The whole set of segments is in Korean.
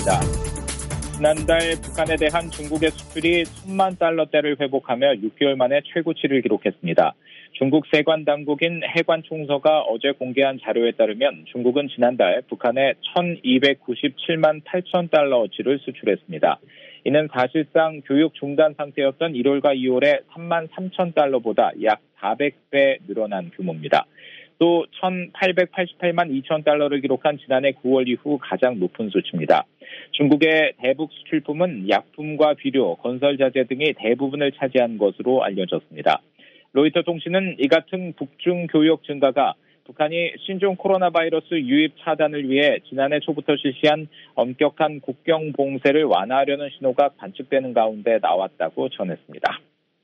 안녕하십니까. 지난달 북한에 대한 중국의 수출이 1,000만 달러대를 회복하며 6개월 만에 최고치를 기록했습니다. 중국 세관 당국인 해관총서가 어제 공개한 자료에 따르면 중국은 지난달 북한에 1,297만 8천 달러어치를 수출했습니다. 이는 사실상 교육 중단 상태였던 1월과 2월에 3만 3천 달러보다 약 400배 늘어난 규모입니다. 또 1,888만 2천 달러를 기록한 지난해 9월 이후 가장 높은 수치입니다. 중국의 대북 수출품은 약품과 비료, 건설자재 등이 대부분을 차지한 것으로 알려졌습니다. 로이터 통신은 이 같은 북중 교역 증가가 북한이 신종 코로나 바이러스 유입 차단을 위해 지난해 초부터 실시한 엄격한 국경 봉쇄를 완화하려는 신호가 관측되는 가운데 나왔다고 전했습니다.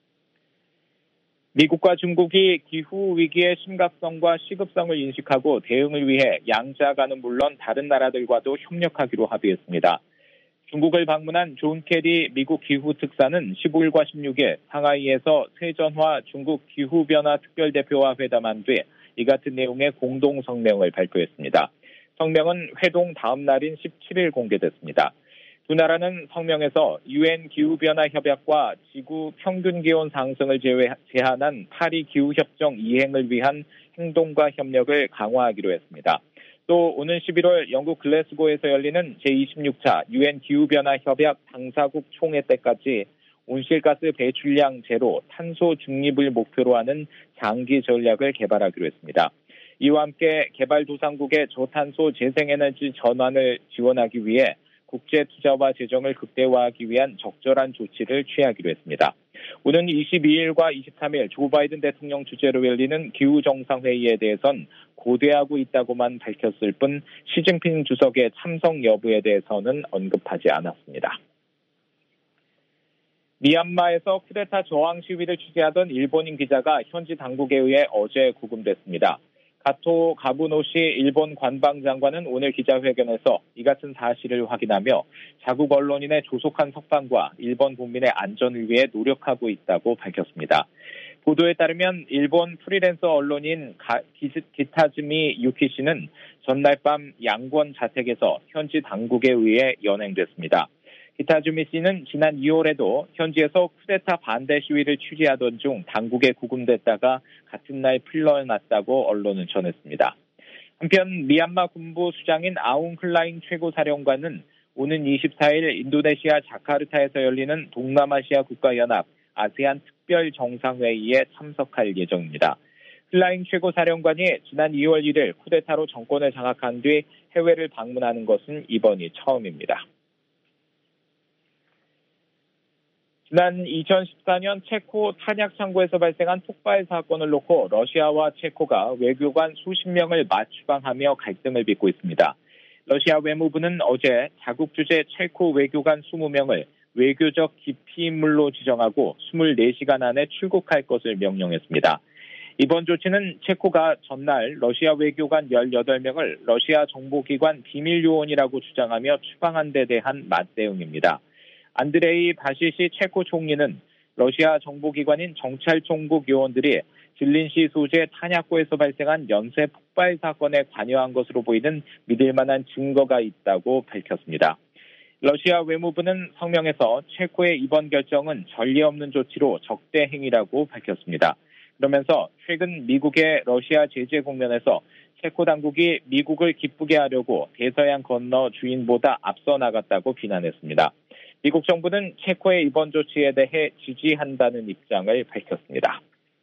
미국과 중국이 기후 위기의 심각성과 시급성을 인식하고 대응을 위해 양자간은 물론 다른 나라들과도 협력하기로 합의했습니다. 중국을 방문한 존 케리 미국 기후특사는 15일과 16일 상하이에서 세전화 중국 기후변화 특별대표와 회담한 뒤 이 같은 내용의 공동 성명을 발표했습니다. 성명은 회동 다음 날인 17일 공개됐습니다. 두 나라는 성명에서 UN 기후변화 협약과 지구 평균 기온 상승을 제한한 파리 기후협정 이행을 위한 행동과 협력을 강화하기로 했습니다. 또 오는 11월 영국 글래스고에서 열리는 제26차 UN 기후변화 협약 당사국 총회 때까지 온실가스 배출량 제로, 탄소 중립을 목표로 하는 장기 전략을 개발하기로 했습니다. 이와 함께 개발도상국의 저탄소 재생에너지 전환을 지원하기 위해 국제 투자와 재정을 극대화하기 위한 적절한 조치를 취하기로 했습니다. 오는 22일과 23일 조 바이든 대통령 주재로 열리는 기후정상회의에 대해선 고대하고 있다고만 밝혔을 뿐 시진핑 주석의 참석 여부에 대해서는 언급하지 않았습니다. 미얀마에서 쿠데타 저항 시위를 취재하던 일본인 기자가 현지 당국에 의해 어제 구금됐습니다. 가토 가부노시 일본 관방장관은 오늘 기자회견에서 이 같은 사실을 확인하며 자국 언론인의 조속한 석방과 일본 국민의 안전을 위해 노력하고 있다고 밝혔습니다. 보도에 따르면 일본 프리랜서 언론인 기타즈미 유키 씨는 전날 밤 양권 자택에서 현지 당국에 의해 연행됐습니다. 기타즈미 씨는 지난 2월에도 현지에서 쿠데타 반대 시위를 취재하던 중 당국에 구금됐다가 같은 날 풀려났다고 언론은 전했습니다. 한편 미얀마 군부 수장인 아웅 클라잉 최고사령관은 오는 24일 인도네시아 자카르타에서 열리는 동남아시아 국가연합 아세안 특별 정상회의에 참석할 예정입니다. 클라잉 최고사령관이 지난 2월 1일 쿠데타로 정권을 장악한 뒤 해외를 방문하는 것은 이번이 처음입니다. 지난 2014년 체코 탄약 창고에서 발생한 폭발 사건을 놓고 러시아와 체코가 외교관 수십 명을 맞추방하며 갈등을 빚고 있습니다. 러시아 외무부는 어제 자국 주재 체코 외교관 20명을 외교적 기피인물로 지정하고 24시간 안에 출국할 것을 명령했습니다. 이번 조치는 체코가 전날 러시아 외교관 18명을 러시아 정보기관 비밀요원이라고 주장하며 추방한 데 대한 맞대응입니다. 안드레이 바시시 체코 총리는 러시아 정보기관인 정찰총국 요원들이 질린시 소재 탄약고에서 발생한 연쇄 폭발 사건에 관여한 것으로 보이는 믿을 만한 증거가 있다고 밝혔습니다. 러시아 외무부는 성명에서 체코의 이번 결정은 전례 없는 조치로 적대 행위라고 밝혔습니다. 그러면서 최근 미국의 러시아 제재 국면에서 체코 당국이 미국을 기쁘게 하려고 대서양 건너 주인보다 앞서 나갔다고 비난했습니다. 미국 정부는 체코의 이번 조치에 대해 지지한다는 입장을 밝혔습니다.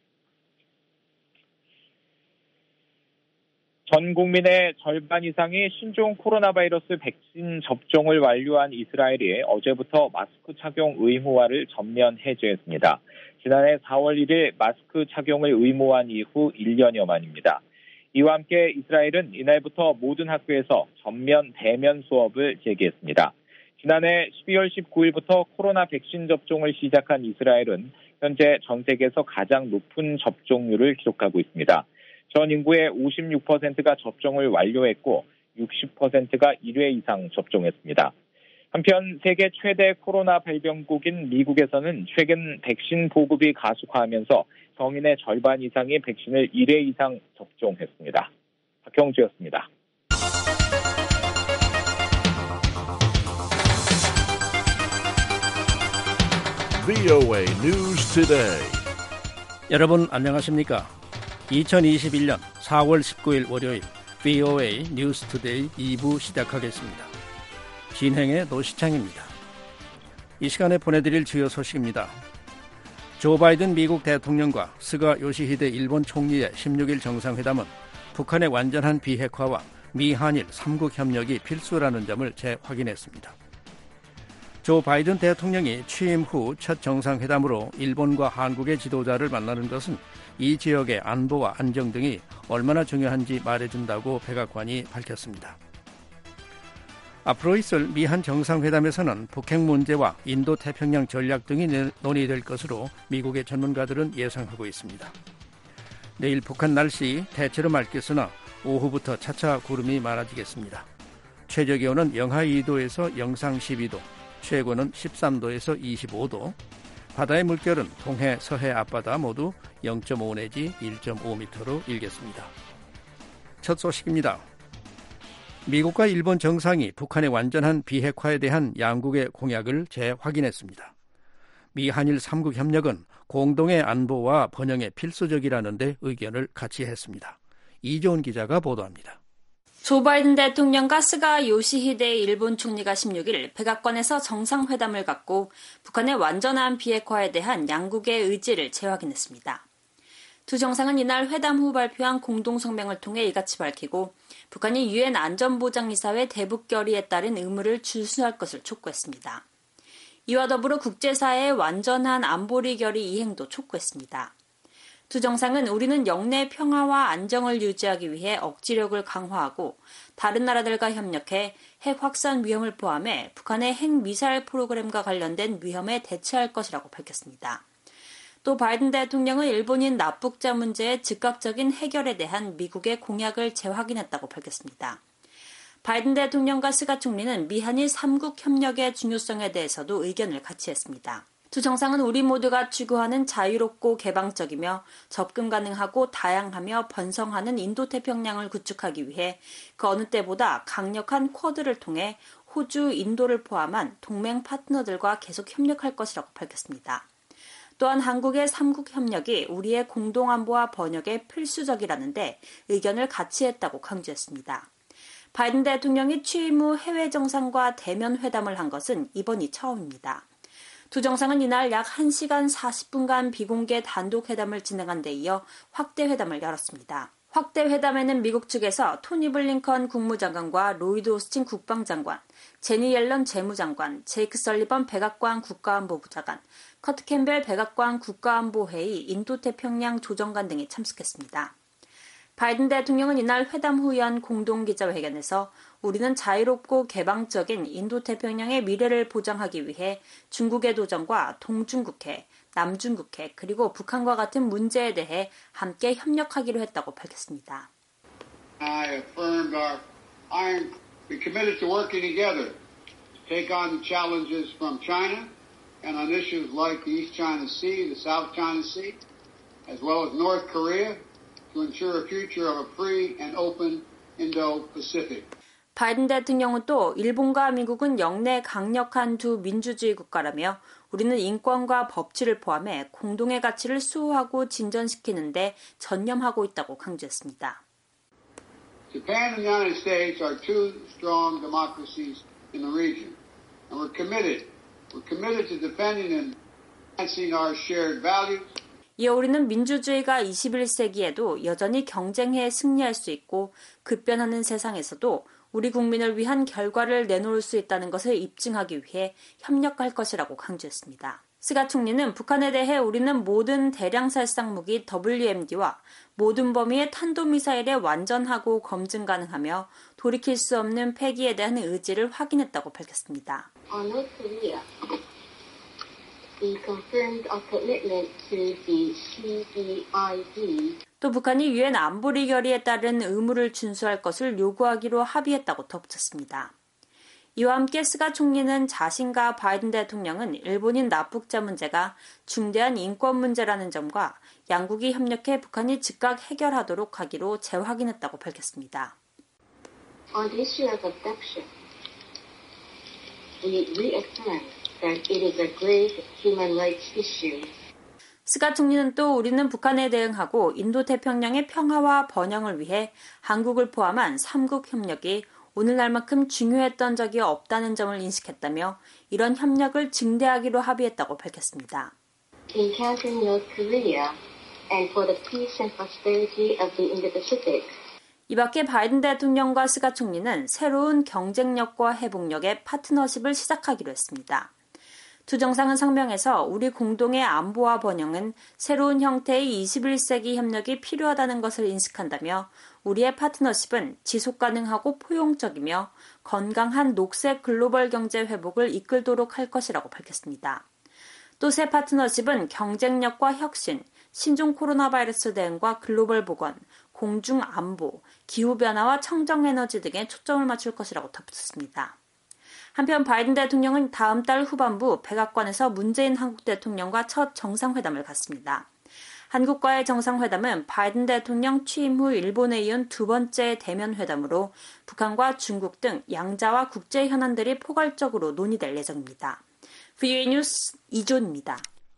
전 국민의 절반 이상이 신종 코로나 바이러스 백신 접종을 완료한 이스라엘이 어제부터 마스크 착용 의무화를 전면 해제했습니다. 지난해 4월 1일 마스크 착용을 의무화한 이후 1년여 만입니다. 이와 함께 이스라엘은 이날부터 모든 학교에서 전면 대면 수업을 재개했습니다. 지난해 12월 19일부터 코로나 백신 접종을 시작한 이스라엘은 현재 전 세계에서 가장 높은 접종률을 기록하고 있습니다. 전 인구의 56%가 접종을 완료했고 60%가 1회 이상 접종했습니다. 한편 세계 최대 코로나 발병국인 미국에서는 최근 백신 보급이 가속화하면서 성인의 절반 이상이 백신을 1회 이상 접종했습니다. 박형주였습니다. VOA News Today. 여러분 안녕하십니까? 2021년 4월 19일 월요일 VOA News Today 2부 시작하겠습니다. 진행의 노시창입니다. 이 시간에 보내드릴 주요 소식입니다. 조 바이든 미국 대통령과 스가 요시히데 일본 총리의 16일 정상회담은 북한의 완전한 비핵화와 미한일 3국 협력이 필수라는 점을 재확인했습니다. 조 바이든 대통령이 취임 후 첫 정상회담으로 일본과 한국의 지도자를 만나는 것은 이 지역의 안보와 안정 등이 얼마나 중요한지 말해준다고 백악관이 밝혔습니다. 앞으로 있을 미한 정상회담에서는 북핵 문제와 인도태평양 전략 등이 논의될 것으로 미국의 전문가들은 예상하고 있습니다. 내일 북한 날씨 대체로 맑겠으나 오후부터 차차 구름이 많아지겠습니다. 최저기온은 영하 2도에서 영상 12도, 최고는 13도에서 25도, 바다의 물결은 동해, 서해 앞바다 모두 0.5 내지 1.5m로 일겠습니다. 첫 소식입니다. 미국과 일본 정상이 북한의 완전한 비핵화에 대한 양국의 공약을 재확인했습니다. 미한일 3국 협력은 공동의 안보와 번영에 필수적이라는 데 의견을 같이 했습니다. 이조은 기자가 보도합니다. 조 바이든 대통령과 스가 요시히데 일본 총리가 16일 백악관에서 정상회담을 갖고 북한의 완전한 비핵화에 대한 양국의 의지를 재확인했습니다. 두 정상은 이날 회담 후 발표한 공동성명을 통해 이같이 밝히고 북한이 유엔 안전보장이사회 대북 결의에 따른 의무를 준수할 것을 촉구했습니다. 이와 더불어 국제사회의 완전한 안보리 결의 이행도 촉구했습니다. 두 정상은 우리는 영내 평화와 안정을 유지하기 위해 억지력을 강화하고 다른 나라들과 협력해 핵 확산 위험을 포함해 북한의 핵미사일 프로그램과 관련된 위험에 대처할 것이라고 밝혔습니다. 또 바이든 대통령은 일본인 납북자 문제의 즉각적인 해결에 대한 미국의 공약을 재확인했다고 밝혔습니다. 바이든 대통령과 스가 총리는 미한일 3국 협력의 중요성에 대해서도 의견을 같이 했습니다. 두 정상은 우리 모두가 추구하는 자유롭고 개방적이며 접근 가능하고 다양하며 번성하는 인도태평양을 구축하기 위해 그 어느 때보다 강력한 쿼드를 통해 호주, 인도를 포함한 동맹 파트너들과 계속 협력할 것이라고 밝혔습니다. 또한 한국의 3국 협력이 우리의 공동안보와 번역에 필수적이라는데 의견을 같이 했다고 강조했습니다. 바이든 대통령이 취임 후 해외 정상과 대면 회담을 한 것은 이번이 처음입니다. 두 정상은 이날 약 1시간 40분간 비공개 단독 회담을 진행한 데 이어 확대 회담을 열었습니다. 확대 회담에는 미국 측에서 토니 블링컨 국무장관과 로이드 오스틴 국방장관, 제니 옐런 재무장관, 제이크 설리번 백악관 국가안보부 장관, 커트 캠벨 백악관 국가안보회의 인도태평양 조정관 등이 참석했습니다. 바이든 대통령은 이날 회담 후 연 공동기자회견에서 우리는 자유롭고 개방적인 인도태평양의 미래를 보장하기 위해 중국의 도전과 동중국해, 남중국해, 그리고 북한과 같은 문제에 대해 함께 협력하기로 했다고 밝혔습니다. I affirmed we committed to working together to take on the challenges from China and on issues like the East China Sea, the South China Sea, as well as North Korea, to ensure a future of a free and open Indo-Pacific. 바이든 대통령은 또 일본과 미국은 영내 강력한 두 민주주의 국가라며 우리는 인권과 법치를 포함해 공동의 가치를 수호하고 진전시키는 데 전념하고 있다고 강조했습니다. Japan and the United States are two strong democracies in the region, and we're committed to defending and advancing our shared values. 이어 우리는 민주주의가 21세기에도 여전히 경쟁해 승리할 수 있고 급변하는 세상에서도 우리 국민을 위한 결과를 내놓을 수 있다는 것을 입증하기 위해 협력할 것이라고 강조했습니다. 스가 총리는 북한에 대해 우리는 모든 대량 살상 무기 WMD와 모든 범위의 탄도미사일에 완전하고 검증 가능하며 돌이킬 수 없는 폐기에 대한 의지를 확인했다고 밝혔습니다. We confirmed our commitment to the CDID. 또 북한이 유엔 안보리 결의에 따른 의무를 준수할 것을 요구하기로 합의했다고 덧붙였습니다. 이와 함께 스가 총리는 자신과 바이든 대통령은 일본인 납북자 문제가 중대한 인권 문제라는 점과 양국이 협력해 북한이 즉각 해결하도록 하기로 재확인했다고 밝혔습니다. On the issue of abduction, we reaffirm that it is a grave human rights issue. 스가 총리는 또 우리는 북한에 대응하고 인도태평양의 평화와 번영을 위해 한국을 포함한 3국 협력이 오늘날만큼 중요했던 적이 없다는 점을 인식했다며 이런 협력을 증대하기로 합의했다고 밝혔습니다. In countering North Korea and for the peace and prosperity of the Indo-Pacific. 이 밖에 바이든 대통령과 스가 총리는 새로운 경쟁력과 회복력의 파트너십을 시작하기로 했습니다. 두 정상은 성명에서 우리 공동의 안보와 번영은 새로운 형태의 21세기 협력이 필요하다는 것을 인식한다며 우리의 파트너십은 지속가능하고 포용적이며 건강한 녹색 글로벌 경제 회복을 이끌도록 할 것이라고 밝혔습니다. 또 새 파트너십은 경쟁력과 혁신, 신종 코로나 바이러스 대응과 글로벌 보건, 공중 안보, 기후변화와 청정에너지 등에 초점을 맞출 것이라고 덧붙였습니다. 한편 바이든 대통령은 다음 달 후반부 백악관에서 문재인 한국 대통령과 첫 정상회담을 갖습니다. 한국과의 정상회담은 바이든 대통령 취임 후 일본에 이은 두 번째 대면 회담으로 북한과 중국 등 양자와 국제 현안들이 포괄적으로 논의될 예정입니다. VOA 뉴스 이존입니다.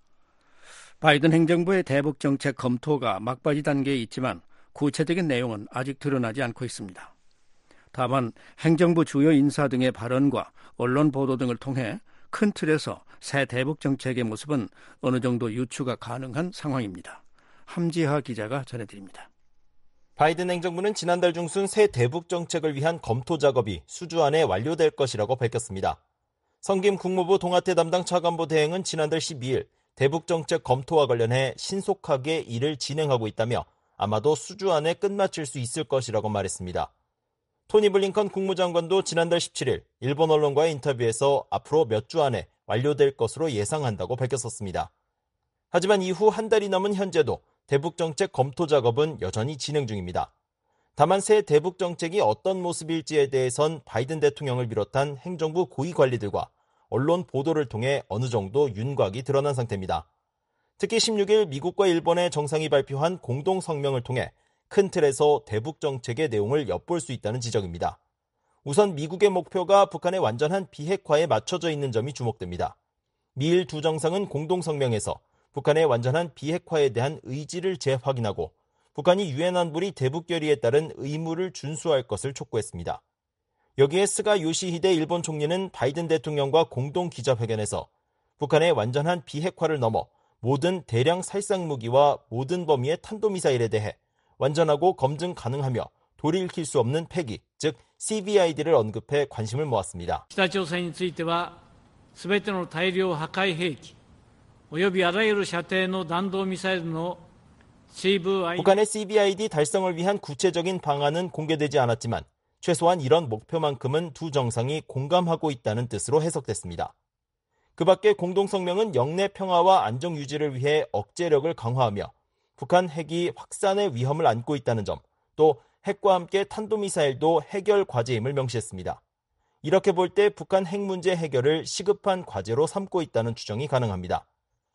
바이든 행정부의 대북 정책 검토가 막바지 단계에 있지만 구체적인 내용은 아직 드러나지 않고 있습니다. 다만 행정부 주요 인사 등의 발언과 언론 보도 등을 통해 큰 틀에서 새 대북 정책의 모습은 어느 정도 유추가 가능한 상황입니다. 함지하 기자가 전해드립니다. 바이든 행정부는 지난달 중순 새 대북 정책을 위한 검토 작업이 수주 안에 완료될 것이라고 밝혔습니다. 성김 국무부 동아태 담당 차관보 대행은 지난달 12일 대북 정책 검토와 관련해 신속하게 일을 진행하고 있다며 아마도 수주 안에 끝마칠 수 있을 것이라고 말했습니다. 토니 블링컨 국무장관도 지난달 17일 일본 언론과의 인터뷰에서 앞으로 몇 주 안에 완료될 것으로 예상한다고 밝혔었습니다. 하지만 이후 한 달이 넘은 현재도 대북 정책 검토 작업은 여전히 진행 중입니다. 다만 새 대북 정책이 어떤 모습일지에 대해선 바이든 대통령을 비롯한 행정부 고위 관리들과 언론 보도를 통해 어느 정도 윤곽이 드러난 상태입니다. 특히 16일 미국과 일본의 정상이 발표한 공동 성명을 통해 큰 틀에서 대북 정책의 내용을 엿볼 수 있다는 지적입니다. 우선 미국의 목표가 북한의 완전한 비핵화에 맞춰져 있는 점이 주목됩니다. 미일 두 정상은 공동 성명에서 북한의 완전한 비핵화에 대한 의지를 재확인하고 북한이 유엔 안보리 대북 결의에 따른 의무를 준수할 것을 촉구했습니다. 여기에 스가 요시히데 일본 총리는 바이든 대통령과 공동 기자회견에서 북한의 완전한 비핵화를 넘어 모든 대량 살상 무기와 모든 범위의 탄도미사일에 대해 완전하고 검증 가능하며 돌이킬 수 없는 폐기, 즉 CVID를 언급해 관심을 모았습니다. 北朝鮮については全ての大量破壊兵器およびあらゆる射程の弾道ミサイルの CVID 북한의 CVID 달성을 위한 구체적인 방안은 공개되지 않았지만 최소한 이런 목표만큼은 두 정상이 공감하고 있다는 뜻으로 해석됐습니다. 그 밖에 공동성명은 영내 평화와 안정 유지를 위해 억제력을 강화하며 북한 핵이 확산의 위험을 안고 있다는 점, 또 핵과 함께 탄도미사일도 해결 과제임을 명시했습니다. 이렇게 볼 때 북한 핵 문제 해결을 시급한 과제로 삼고 있다는 추정이 가능합니다.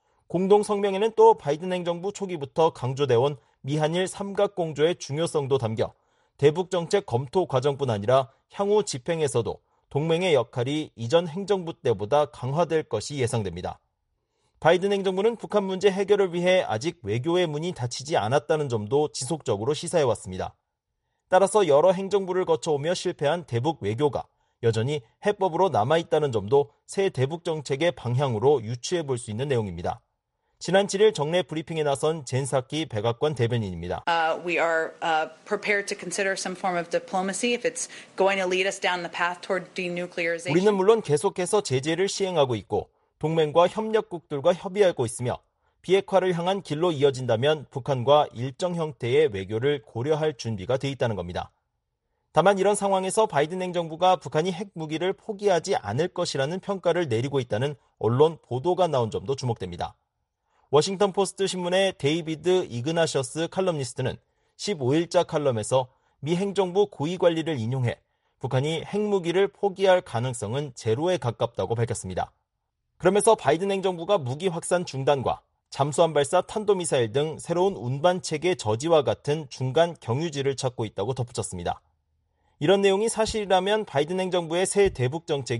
공동성명에는 또 바이든 행정부 초기부터 강조돼온 미한일 삼각공조의 중요성도 담겨 대북 정책 검토 과정뿐 아니라 향후 집행에서도 동맹의 역할이 이전 행정부 때보다 강화될 것이 예상됩니다. 바이든 행정부는 북한 문제 해결을 위해 아직 외교의 문이 닫히지 않았다는 점도 지속적으로 시사해왔습니다. 따라서 여러 행정부를 거쳐오며 실패한 대북 외교가 여전히 해법으로 남아있다는 점도 새 대북 정책의 방향으로 유추해볼 수 있는 내용입니다. 지난 7일 정례 브리핑에 나선 젠사키 백악관 대변인입니다. We are prepared to consider some form of diplomacy if it's going to lead us down the path toward denuclearization. 우리는 물론 계속해서 제재를 시행하고 있고 동맹과 협력국들과 협의하고 있으며 비핵화를 향한 길로 이어진다면 북한과 일정 형태의 외교를 고려할 준비가 돼 있다는 겁니다. 다만 이런 상황에서 바이든 행정부가 북한이 핵 무기를 포기하지 않을 것이라는 평가를 내리고 있다는 언론 보도가 나온 점도 주목됩니다. 워싱턴 포스트 신문의 데이비드 이그나셔스 칼럼니스트는 15일자 칼럼에서 미 행정부 고위 관리를 인용해 북한이 핵무기를 포기할 가능성은 제로에 가깝다고 밝혔습니다. 그러면서 바이든 행정부가 무기 확산 중단과 잠수함 발사 탄도미사일 등 새로운 운반체계 저지와 같은 중간 경유지를 찾고 있다고 덧붙였습니다. 이런 내용이 사실이라면 바이든 행정부의 새 대북 정책이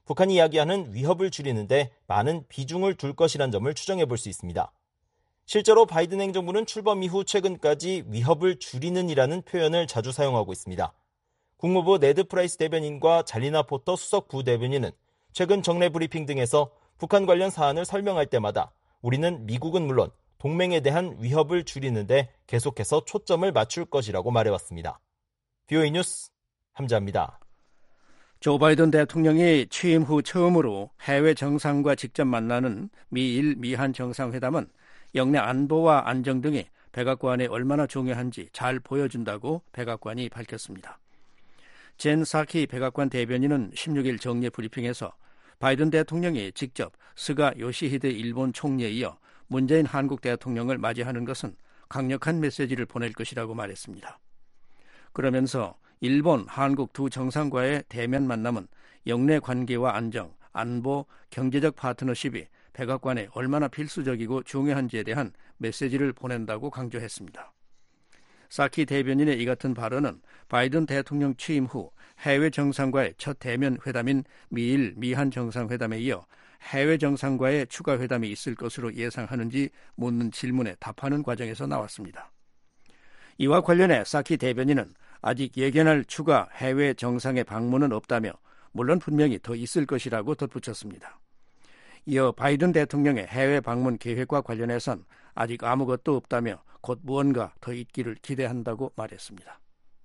북한이 이야기하는 위협을 줄이는데 많은 비중을 둘 것이란 점을 추정해 볼 수 있습니다. 실제로 바이든 행정부는 출범 이후 최근까지 위협을 줄이는이라는 표현을 자주 사용하고 있습니다. 국무부 네드 프라이스 대변인과 잘리나 포터 수석 부대변인은 최근 정례 브리핑 등에서 북한 관련 사안을 설명할 때마다 우리는 미국은 물론 동맹에 대한 위협을 줄이는데 계속해서 초점을 맞출 것이라고 말해왔습니다. VOA 뉴스 함자입니다. 조 바이든 대통령이 취임 후 처음으로 해외 정상과 직접 만나는 미일 미한 정상회담은 영내 안보와 안정 등이 백악관에 얼마나 중요한지 잘 보여준다고 백악관이 밝혔습니다. 젠 사키 백악관 대변인은 16일 정례 브리핑에서 바이든 대통령이 직접 스가 요시히데 일본 총리에 이어 문재인 한국 대통령을 맞이하는 것은 강력한 메시지를 보낼 것이라고 말했습니다. 그러면서 일본, 한국 두 정상과의 대면 만남은 영내 관계와 안정, 안보, 경제적 파트너십이 백악관에 얼마나 필수적이고 중요한지에 대한 메시지를 보낸다고 강조했습니다. 사키 대변인의 이 같은 발언은 바이든 대통령 취임 후 해외 정상과의 첫 대면 회담인 미일 미한 정상회담에 이어 해외 정상과의 추가 회담이 있을 것으로 예상하는지 묻는 질문에 답하는 과정에서 나왔습니다. 이와 관련해 사키 대변인은 아직 예견할 추가 해외 정상의 방문은 없다며 물론 분명히 더 있을 것이라고 덧붙였습니다. 이어 바이든 대통령의 해외 방문 계획과 관련해선 아직 아무것도 없다며 곧 무언가 더 있기를 기대한다고 말했습니다.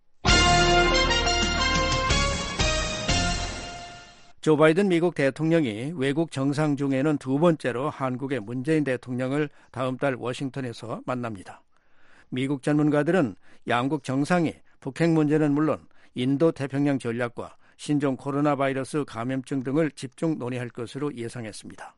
조 바이든 미국 대통령이 외국 정상 중에는 두 번째로 한국의 문재인 대통령을 다음 달 워싱턴에서 만납니다. 미국 전문가들은 양국 정상이 북핵 문제는 물론 인도 태평양 전략과 신종 코로나 바이러스 감염증 등을 집중 논의할 것으로 예상했습니다.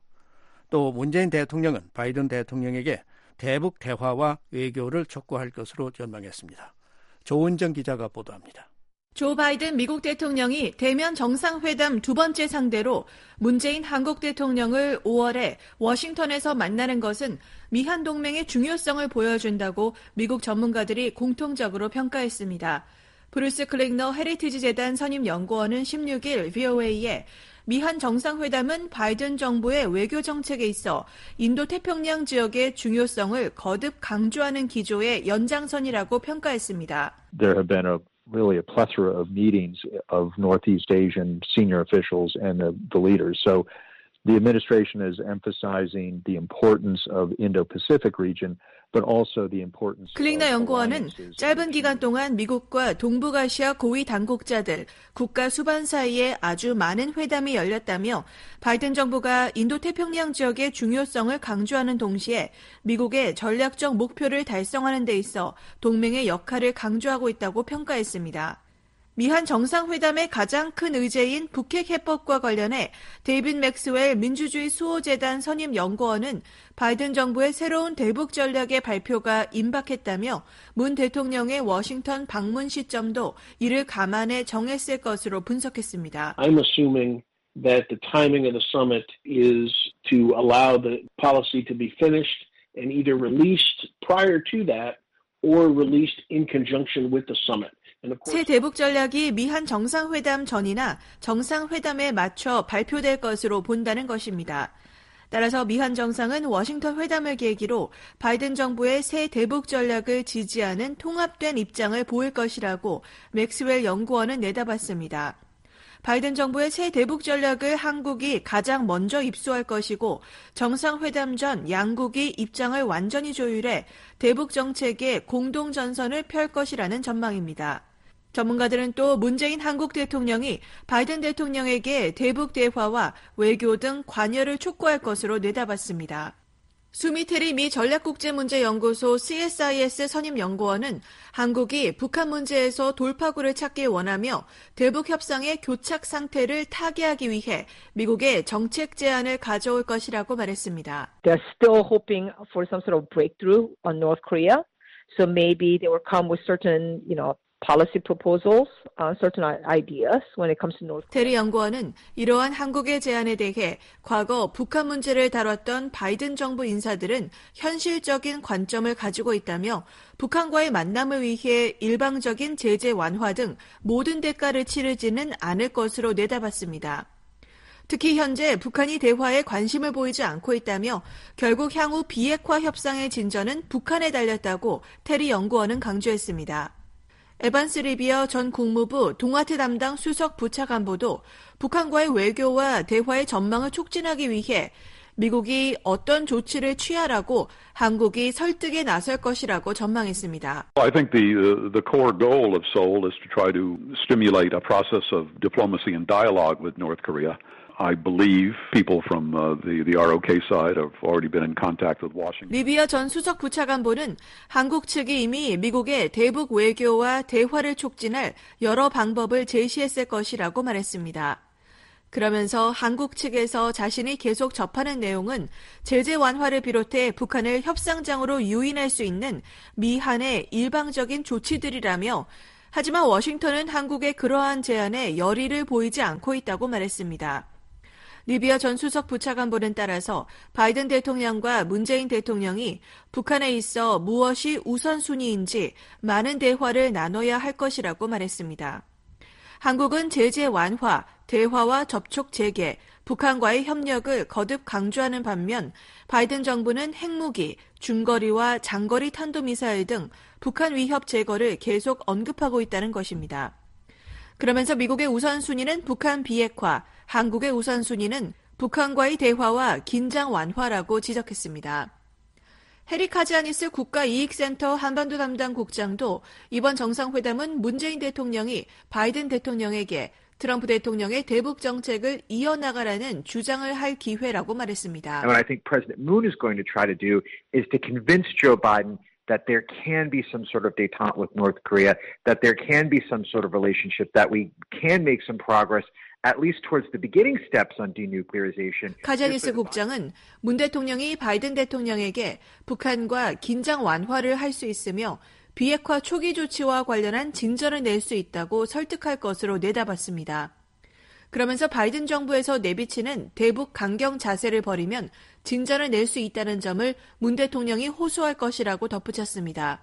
또 문재인 대통령은 바이든 대통령에게 대북 대화와 외교를 촉구할 것으로 전망했습니다. 조은정 기자가 보도합니다. 조 바이든 미국 대통령이 대면 정상회담 두 번째 상대로 문재인 한국 대통령을 5월에 워싱턴에서 만나는 것은 미한 동맹의 중요성을 보여준다고 미국 전문가들이 공통적으로 평가했습니다. 브루스 클링너 헤리티지 재단 선임 연구원은 16일 VOA에 미한 정상회담은 바이든 정부의 외교 정책에 있어 인도 태평양 지역의 중요성을 거듭 강조하는 기조의 연장선이라고 평가했습니다. There have been really a plethora of meetings of Northeast Asian senior officials and the leaders. So the administration is emphasizing the importance of Indo-Pacific region, but also the importance. 클링너 연구원은 짧은 기간 동안 미국과 동북아시아 고위 당국자들, 국가 수반 사이에 아주 많은 회담이 열렸다며 바이든 정부가 인도태평양 지역의 중요성을 강조하는 동시에 미국의 전략적 목표를 달성하는 데 있어 동맹의 역할을 강조하고 있다고 평가했습니다. 미한 정상회담의 가장 큰 의제인 북핵 해법과 관련해 데이빗 맥스웰 민주주의 수호재단 선임 연구원은 바이든 정부의 새로운 대북 전략의 발표가 임박했다며 문 대통령의 워싱턴 방문 시점도 이를 감안해 정했을 것으로 분석했습니다. I'm assuming that the timing of the summit is to allow the policy to be finished and either released prior to that or released in conjunction with the summit. 새 대북 전략이 미한 정상회담 전이나 정상회담에 맞춰 발표될 것으로 본다는 것입니다. 따라서 미한 정상은 워싱턴 회담을 계기로 바이든 정부의 새 대북 전략을 지지하는 통합된 입장을 보일 것이라고 맥스웰 연구원은 내다봤습니다. 바이든 정부의 새 대북 전략을 한국이 가장 먼저 입수할 것이고 정상회담 전 양국이 입장을 완전히 조율해 대북 정책의 공동 전선을 펼 것이라는 전망입니다. 전문가들은 또 문재인 한국 대통령이 바이든 대통령에게 대북 대화와 외교 등 관여를 촉구할 것으로 내다봤습니다. 수미테리 미 전략국제문제연구소 CSIS 선임연구원은 한국이 북한 문제에서 돌파구를 찾길 원하며 대북 협상의 교착 상태를 타개하기 위해 미국의 정책 제안을 가져올 것이라고 말했습니다. They're still hoping for some sort of breakthrough on North Korea. So maybe they will come with certain, policy proposals, certain ideas when it comes to North Korea. 테리 연구원은 이러한 한국의 제안에 대해 과거 북한 문제를 다뤘던 바이든 정부 인사들은 현실적인 관점을 가지고 있다며 북한과의 만남을 위해 일방적인 제재 완화 등 모든 대가를 치르지는 않을 것으로 내다봤습니다. 특히 현재 북한이 대화에 관심을 보이지 않고 있다며 결국 향후 비핵화 협상의 진전은 북한에 달렸다고 테리 연구원은 강조했습니다. 에반스 리비어 전 국무부 동아태 담당 수석 부차관보도 북한과의 외교와 대화의 전망을 촉진하기 위해 미국이 어떤 조치를 취하라고 한국이 설득에 나설 것이라고 전망했습니다. I think the core goal of Seoul is to try to stimulate a process of diplomacy and dialogue with North Korea. I believe people from the ROK side have already been in contact with Washington. 리비아 전 수석 부차관보는 한국 측이 이미 미국의 대북 외교와 대화를 촉진할 여러 방법을 제시했을 것이라고 말했습니다. 그러면서 한국 측에서 자신이 계속 접하는 내용은 제재 완화를 비롯해 북한을 협상장으로 유인할 수 있는 미한의 일방적인 조치들이라며 하지만 워싱턴은 한국의 그러한 제안에 열의를 보이지 않고 있다고 말했습니다. 리비아 전 수석 부차관보는 따라서 바이든 대통령과 문재인 대통령이 북한에 있어 무엇이 우선순위인지 많은 대화를 나눠야 할 것이라고 말했습니다. 한국은 제재 완화, 대화와 접촉 재개, 북한과의 협력을 거듭 강조하는 반면 바이든 정부는 핵무기, 중거리와 장거리 탄도미사일 등 북한 위협 제거를 계속 언급하고 있다는 것입니다. 그러면서 미국의 우선순위는 북한 비핵화, 한국의 우선순위는 북한과의 대화와 긴장 완화라고 지적했습니다. 해리 카지아니스 국가이익센터 한반도 담당 국장도 이번 정상회담은 문재인 대통령이 바이든 대통령에게 트럼프 대통령의 대북 정책을 이어나가라는 주장을 할 기회라고 말했습니다. And what I think President Moon is going to try to do is to convince Joe Biden that there can be some sort of détente with North Korea, that there can be some sort of relationship, that we can make some progress at least towards the beginning steps on denuclearization. 카자니스 국장은 문 대통령이 바이든 대통령에게 북한과 긴장 완화를 할 수 있으며 비핵화 초기 조치와 관련한 진전을 낼 수 있다고 설득할 것으로 내다봤습니다. 그러면서 바이든 정부에서 내비치는 대북 강경 자세를 버리면 진전을 낼 수 있다는 점을 문 대통령이 호소할 것이라고 덧붙였습니다.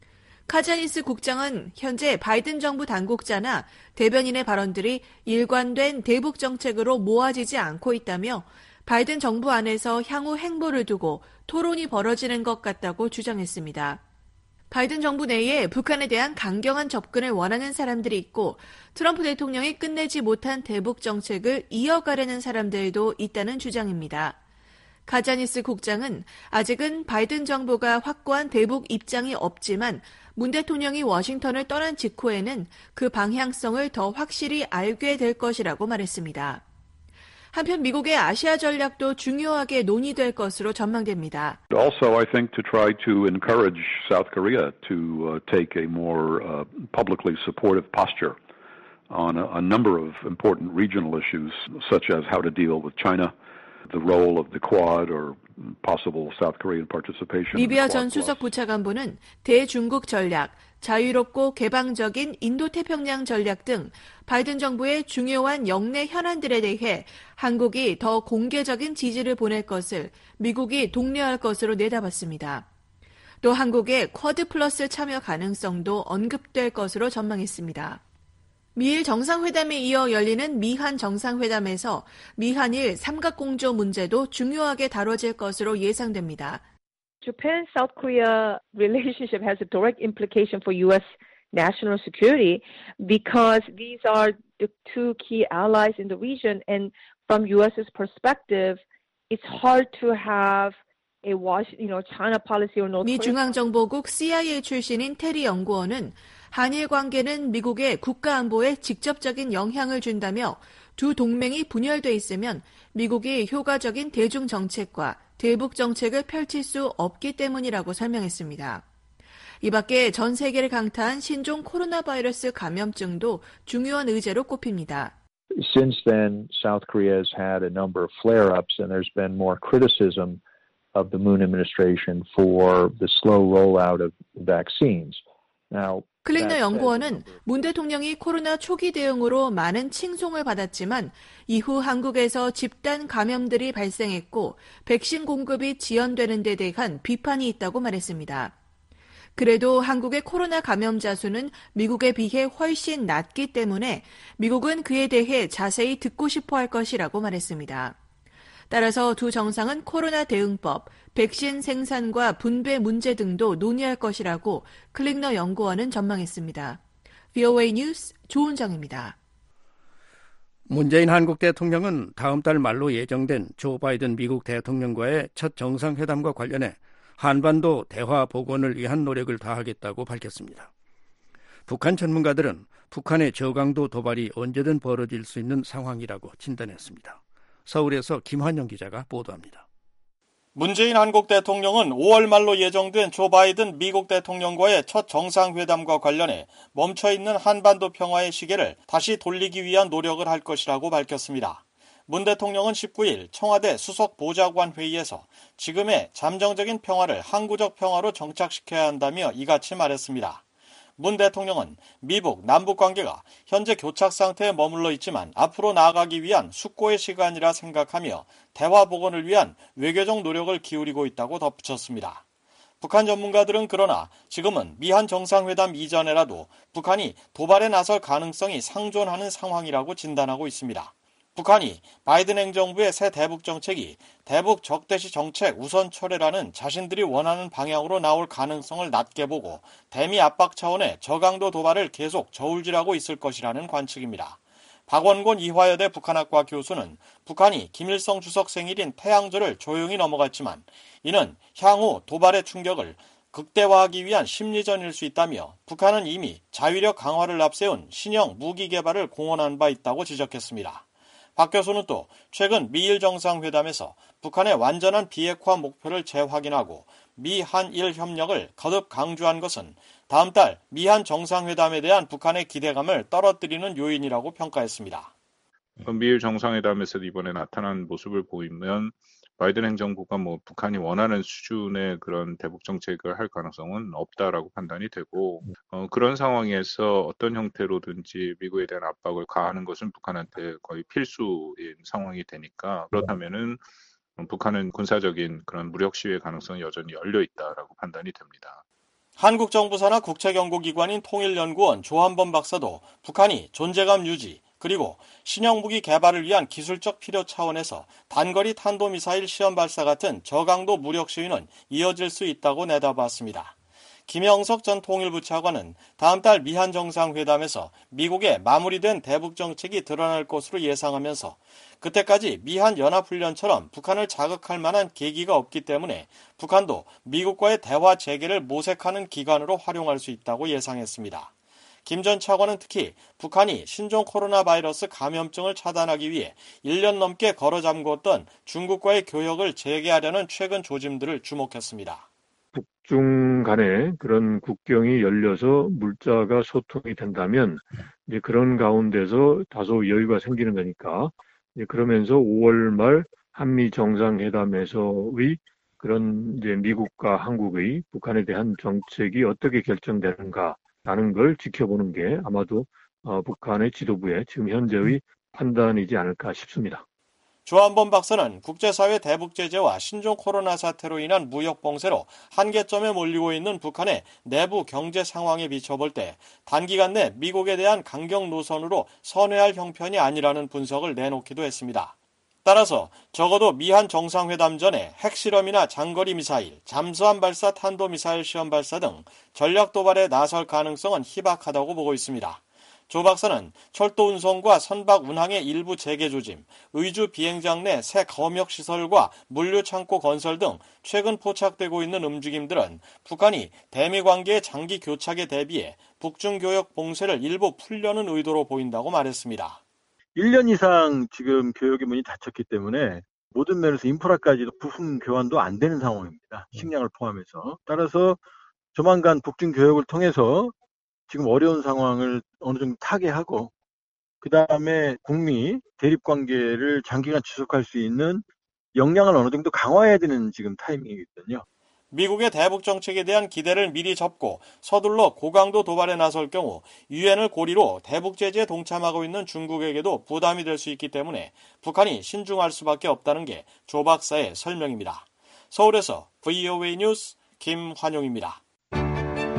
카자니스 국장은 현재 바이든 정부 당국자나 대변인의 발언들이 일관된 대북 정책으로 모아지지 않고 있다며 바이든 정부 안에서 향후 행보를 두고 토론이 벌어지는 것 같다고 주장했습니다. 바이든 정부 내에 북한에 대한 강경한 접근을 원하는 사람들이 있고 트럼프 대통령이 끝내지 못한 대북 정책을 이어가려는 사람들도 있다는 주장입니다. 카자니스 국장은 아직은 바이든 정부가 확고한 대북 입장이 없지만 문 대통령이 워싱턴을 떠난 직후에는 그 방향성을 더 확실히 알게 될 것이라고 말했습니다. 한편 미국의 아시아 전략도 중요하게 논의될 것으로 전망됩니다. Also, I think to try to encourage South Korea to take a more publicly supportive posture on a number of important regional issues, such as how to deal with China, the role of the Quad, or possible South Korean participation. 리비아 전 수석 부차관보는 대중국 전략, 자유롭고 개방적인 인도태평양 전략 등 바이든 정부의 중요한 영내 현안들에 대해 한국이 더 공개적인 지지를 보낼 것을 미국이 독려할 것으로 내다봤습니다. 또 한국의 쿼드 플러스 참여 가능성도 언급될 것으로 전망했습니다. 미일 정상회담에 이어 열리는 미한 정상회담에서 미한일 삼각공조 문제도 중요하게 다뤄질 것으로 예상됩니다. Japan-South Korea relationship has a direct implication for U.S. national security because these are the two key allies in the region. And from U.S.'s perspective, it's hard to have a China policy or North Korea. 미 중앙정보국 CIA 출신인 테리 연구원은 한일 관계는 미국의 국가안보에 직접적인 영향을 준다며 두 동맹이 분열돼 있으면 미국이 효과적인 대중 정책과 대북 정책을 펼칠 수 없기 때문이라고 설명했습니다. 이 밖에 전 세계를 강타한 신종 코로나 바이러스 감염증도 중요한 의제로 꼽힙니다. Since then, South Korea has had a number of flare-ups and there's been more criticism of the Moon administration for the slow rollout of vaccines. Now, 클링너 연구원은 문 대통령이 코로나 초기 대응으로 많은 칭송을 받았지만 이후 한국에서 집단 감염들이 발생했고 백신 공급이 지연되는 데 대한 비판이 있다고 말했습니다. 그래도 한국의 코로나 감염자 수는 미국에 비해 훨씬 낮기 때문에 미국은 그에 대해 자세히 듣고 싶어 할 것이라고 말했습니다. 따라서 두 정상은 코로나 대응법, 백신 생산과 분배 문제 등도 논의할 것이라고 클릭너 연구원은 전망했습니다. VOA 뉴스 조은정입니다. 문재인 한국 대통령은 다음 달 말로 예정된 조 바이든 미국 대통령과의 첫 정상회담과 관련해 한반도 대화 복원을 위한 노력을 다하겠다고 밝혔습니다. 북한 전문가들은 북한의 저강도 도발이 언제든 벌어질 수 있는 상황이라고 진단했습니다. 서울에서 김환영 기자가 보도합니다. 문재인 한국 대통령은 5월 말로 예정된 조 바이든 미국 대통령과의 첫 정상회담과 관련해 멈춰있는 한반도 평화의 시계를 다시 돌리기 위한 노력을 할 것이라고 밝혔습니다. 문 대통령은 19일 청와대 수석 보좌관 회의에서 지금의 잠정적인 평화를 항구적 평화로 정착시켜야 한다며 이같이 말했습니다. 문 대통령은 미북 남북 관계가 현재 교착 상태에 머물러 있지만 앞으로 나아가기 위한 숙고의 시간이라 생각하며 대화 복원을 위한 외교적 노력을 기울이고 있다고 덧붙였습니다. 북한 전문가들은 그러나 지금은 미한 정상회담 이전에라도 북한이 도발에 나설 가능성이 상존하는 상황이라고 진단하고 있습니다. 북한이 바이든 행정부의 새 대북 정책이 대북 적대시 정책 우선 철회라는 자신들이 원하는 방향으로 나올 가능성을 낮게 보고 대미 압박 차원의 저강도 도발을 계속 저울질하고 있을 것이라는 관측입니다. 박원곤 이화여대 북한학과 교수는 북한이 김일성 주석 생일인 태양절을 조용히 넘어갔지만 이는 향후 도발의 충격을 극대화하기 위한 심리전일 수 있다며 북한은 이미 자위력 강화를 앞세운 신형 무기 개발을 공언한 바 있다고 지적했습니다. 박 교수는 또 최근 미일 정상회담에서 북한의 완전한 비핵화 목표를 재확인하고 미한일 협력을 거듭 강조한 것은 다음 달 미한 정상회담에 대한 북한의 기대감을 떨어뜨리는 요인이라고 평가했습니다. 미일 정상회담에서 이번에 나타난 모습을 보이면 바이든 행정부가 북한이 원하는 수준의 그런 대북 정책을 할 가능성은 없다라고 판단이 되고 그런 상황에서 어떤 형태로든지 미국에 대한 압박을 가하는 것은 북한한테 거의 필수인 상황이 되니까 그렇다면은 북한은 군사적인 그런 무력 시위의 가능성이 여전히 열려 있다라고 판단이 됩니다. 한국 정부 산하 국책연구기관인 통일연구원 조한범 박사도 북한이 존재감 유지 그리고 신형 무기 개발을 위한 기술적 필요 차원에서 단거리 탄도미사일 시험 발사 같은 저강도 무력 시위는 이어질 수 있다고 내다봤습니다. 김영석 전 통일부 차관은 다음 달 미한 정상회담에서 미국의 마무리된 대북 정책이 드러날 것으로 예상하면서 그때까지 미한 연합훈련처럼 북한을 자극할 만한 계기가 없기 때문에 북한도 미국과의 대화 재개를 모색하는 기간으로 활용할 수 있다고 예상했습니다. 김 전 차관은 특히 북한이 신종 코로나 바이러스 감염증을 차단하기 위해 1년 넘게 걸어 잠궜던 중국과의 교역을 재개하려는 최근 조짐들을 주목했습니다. 북중 간에 그런 국경이 열려서 물자가 소통이 된다면 이제 그런 가운데서 다소 여유가 생기는 거니까 이제 그러면서 5월 말 한미 정상회담에서의 그런 이제 미국과 한국의 북한에 대한 정책이 어떻게 결정되는가 라는 걸 지켜보는 게 아마도 북한의 지도부의 지금 현재의 판단이지 않을까 싶습니다. 조한범 박사는 국제사회 대북 제재와 신종 코로나 사태로 인한 무역 봉쇄로 한계점에 몰리고 있는 북한의 내부 경제 상황에 비춰볼 때 단기간 내 미국에 대한 강경 노선으로 선회할 형편이 아니라는 분석을 내놓기도 했습니다. 따라서 적어도 미한 정상회담 전에 핵실험이나 장거리 미사일, 잠수함 발사 탄도미사일 시험 발사 등 전략 도발에 나설 가능성은 희박하다고 보고 있습니다. 조 박사는 철도 운송과 선박 운항의 일부 재개 조짐, 의주 비행장 내 새 검역 시설과 물류 창고 건설 등 최근 포착되고 있는 움직임들은 북한이 대미 관계의 장기 교착에 대비해 북중 교역 봉쇄를 일부 풀려는 의도로 보인다고 말했습니다. 1년 이상 지금 교역의 문이 닫혔기 때문에 모든 면에서 인프라까지도 부품 교환도 안 되는 상황입니다. 식량을 포함해서. 따라서 조만간 북중 교역을 통해서 지금 어려운 상황을 어느 정도 타개하고 그다음에 북미 대립관계를 장기간 지속할 수 있는 역량을 어느 정도 강화해야 되는 지금 타이밍이거든요. 미국의 대북 정책에 대한 기대를 미리 접고 서둘러 고강도 도발에 나설 경우 유엔을 고리로 대북 제재에 동참하고 있는 중국에게도 부담이 될 수 있기 때문에 북한이 신중할 수밖에 없다는 게 조 박사의 설명입니다. 서울에서 VOA 뉴스 김환용입니다.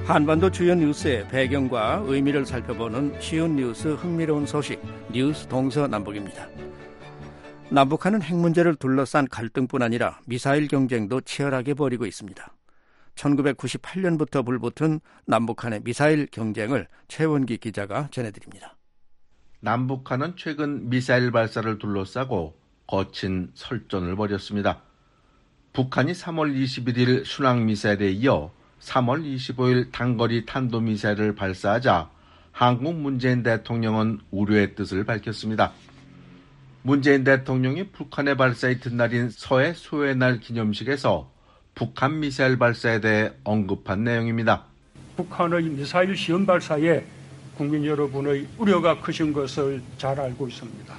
한반도 주요 뉴스의 배경과 의미를 살펴보는 쉬운 뉴스 흥미로운 소식 뉴스 동서남북입니다. 남북한은 핵 문제를 둘러싼 갈등뿐 아니라 미사일 경쟁도 치열하게 벌이고 있습니다. 1998년부터 불붙은 남북한의 미사일 경쟁을 최원기 기자가 전해드립니다. 남북한은 최근 미사일 발사를 둘러싸고 거친 설전을 벌였습니다. 북한이 3월 21일 순항미사일에 이어 3월 25일 단거리 탄도미사일을 발사하자 한국 문재인 대통령은 우려의 뜻을 밝혔습니다. 문재인 대통령이 북한의 발사 이튿날인 서해 소해날 기념식에서 북한 미사일 발사에 대해 언급한 내용입니다. 북한의 미사일 시험 발사에 국민 여러분의 우려가 크신 것을 잘 알고 있습니다.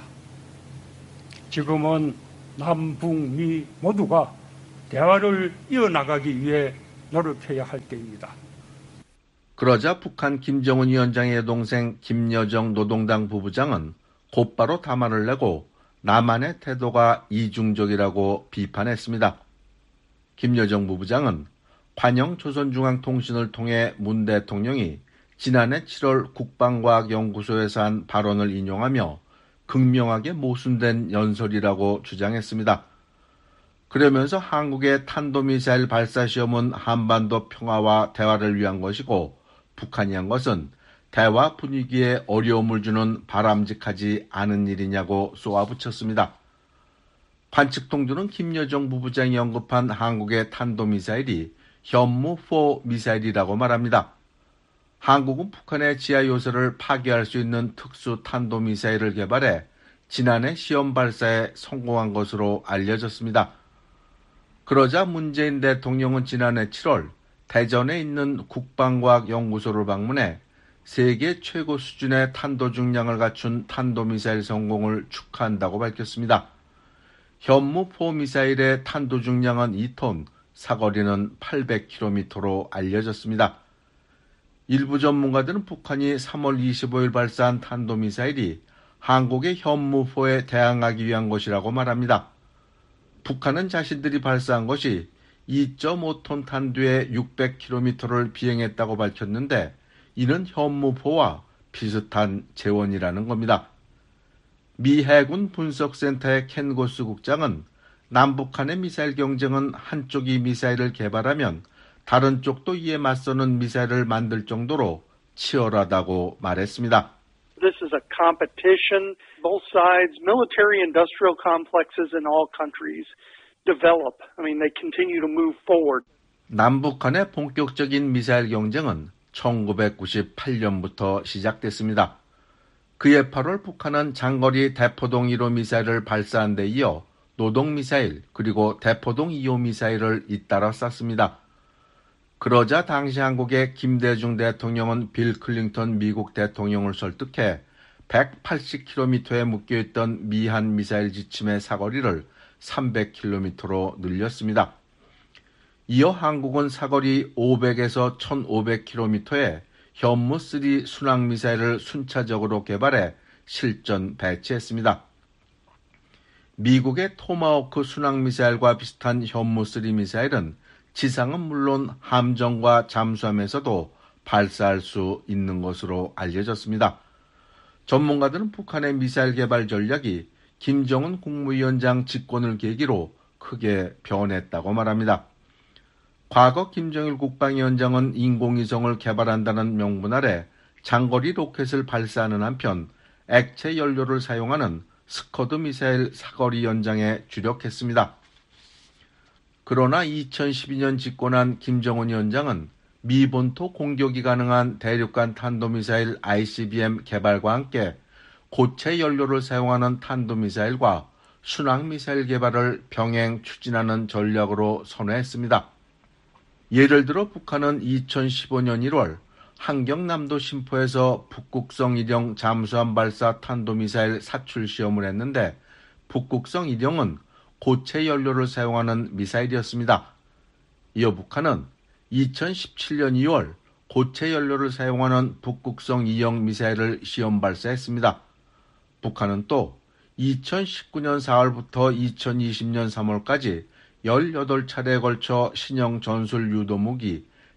지금은 남북미 모두가 대화를 이어나가기 위해 노력해야 할 때입니다. 그러자 북한 김정은 위원장의 여동생 김여정 노동당 부부장은 곧바로 담화를 내고 남한의 태도가 이중적이라고 비판했습니다. 김여정 부부장은 관영 조선중앙통신을 통해 문 대통령이 지난해 7월 국방과학연구소에서 한 발언을 인용하며 극명하게 모순된 연설이라고 주장했습니다. 그러면서 한국의 탄도미사일 발사 시험은 한반도 평화와 대화를 위한 것이고 북한이 한 것은 대화 분위기에 어려움을 주는 바람직하지 않은 일이냐고 쏘아붙였습니다. 관측통주는 김여정 부부장이 언급한 한국의 탄도미사일이 현무4 미사일이라고 말합니다. 한국은 북한의 지하 요새를 파괴할 수 있는 특수 탄도미사일을 개발해 지난해 시험 발사에 성공한 것으로 알려졌습니다. 그러자 문재인 대통령은 지난해 7월 대전에 있는 국방과학연구소를 방문해 세계 최고 수준의 탄도 중량을 갖춘 탄도미사일 성공을 축하한다고 밝혔습니다. 현무4 미사일의 탄도 중량은 2톤, 사거리는 800km로 알려졌습니다. 일부 전문가들은 북한이 3월 25일 발사한 탄도미사일이 한국의 현무4에 대항하기 위한 것이라고 말합니다. 북한은 자신들이 발사한 것이 2.5톤 탄두에 600km를 비행했다고 밝혔는데 이는 현무4와 비슷한 재원이라는 겁니다. 미 해군 분석센터의 켄 고스 국장은 남북한의 미사일 경쟁은 한쪽이 미사일을 개발하면 다른 쪽도 이에 맞서는 미사일을 만들 정도로 치열하다고 말했습니다. This is a competition. Both sides, military-industrial complexes in all countries develop. I mean, they continue to move forward. 남북한의 본격적인 미사일 경쟁은 1998년부터 시작됐습니다. 그해 8월 북한은 장거리 대포동 1호 미사일을 발사한 데 이어 노동미사일 그리고 대포동 2호 미사일을 잇따라 쐈습니다. 그러자 당시 한국의 김대중 대통령은 빌 클린턴 미국 대통령을 설득해 180km에 묶여있던 미한 미사일 지침의 사거리를 300km로 늘렸습니다. 이어 한국은 사거리 500에서 1500km에 현무3 순항미사일을 순차적으로 개발해 실전 배치했습니다. 미국의 토마호크 순항미사일과 비슷한 현무3 미사일은 지상은 물론 함정과 잠수함에서도 발사할 수 있는 것으로 알려졌습니다. 전문가들은 북한의 미사일 개발 전략이 김정은 국무위원장 집권을 계기로 크게 변했다고 말합니다. 과거 김정일 국방위원장은 인공위성을 개발한다는 명분 아래 장거리 로켓을 발사하는 한편 액체 연료를 사용하는 스커드 미사일 사거리 연장에 주력했습니다. 그러나 2012년 집권한 김정은 위원장은 미 본토 공격이 가능한 대륙간 탄도미사일 ICBM 개발과 함께 고체 연료를 사용하는 탄도미사일과 순항미사일 개발을 병행 추진하는 전략으로 선회했습니다. 예를 들어 북한은 2015년 1월 한경남도 신포에서 북극성 1형 잠수함 발사 탄도미사일 사출 시험을 했는데 북극성 1형은 고체 연료를 사용하는 미사일이었습니다. 이어 북한은 2017년 2월 고체 연료를 사용하는 북극성 2형 미사일을 시험 발사했습니다. 북한은 또 2019년 4월부터 2020년 3월까지 18차례에 걸쳐 신형 전술 유도무기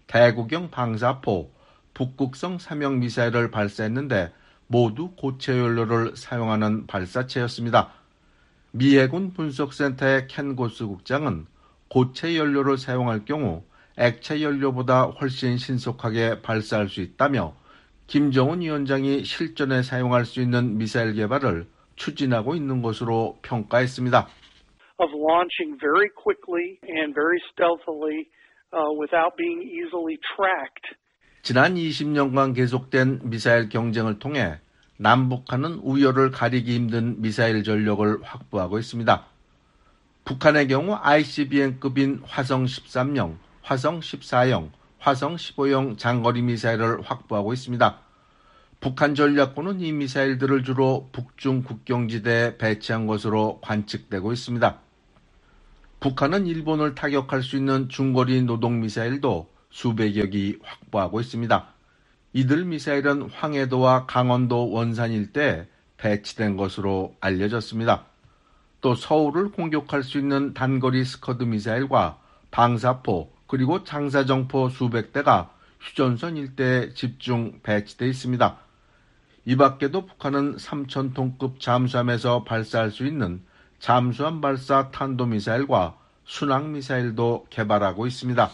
대구경 방사포, 북극성 3형 미사일을 발사했는데 모두 고체 연료를 사용하는 발사체였습니다. 미 해군 분석센터의 켄 고스 국장은 고체 연료를 사용할 경우 액체 연료보다 훨씬 신속하게 발사할 수 있다며 김정은 위원장이 실전에 사용할 수 있는 미사일 개발을 추진하고 있는 것으로 평가했습니다. Of launching very quickly and very stealthily without being easily tracked. 지난 20년간 계속된 미사일 경쟁을 통해 남북한은 우열을 가리기 힘든 미사일 전력을 확보하고 있습니다. 북한의 경우 ICBM급인 화성 13형, 화성 14형, 화성 15형 장거리 미사일을 확보하고 있습니다. 북한 전략군은 이 미사일들을 주로 북중 국경지대에 배치한 것으로 관측되고 있습니다. 북한은 일본을 타격할 수 있는 중거리 노동미사일도 수백여 기 확보하고 있습니다. 이들 미사일은 황해도와 강원도 원산 일대에 배치된 것으로 알려졌습니다. 또 서울을 공격할 수 있는 단거리 스커드 미사일과 방사포 그리고 장사정포 수백 대가 휴전선 일대에 집중 배치되어 있습니다. 이 밖에도 북한은 3,000톤급 잠수함에서 발사할 수 있는 잠수함 발사 탄도미사일과 순항미사일도 개발하고 있습니다.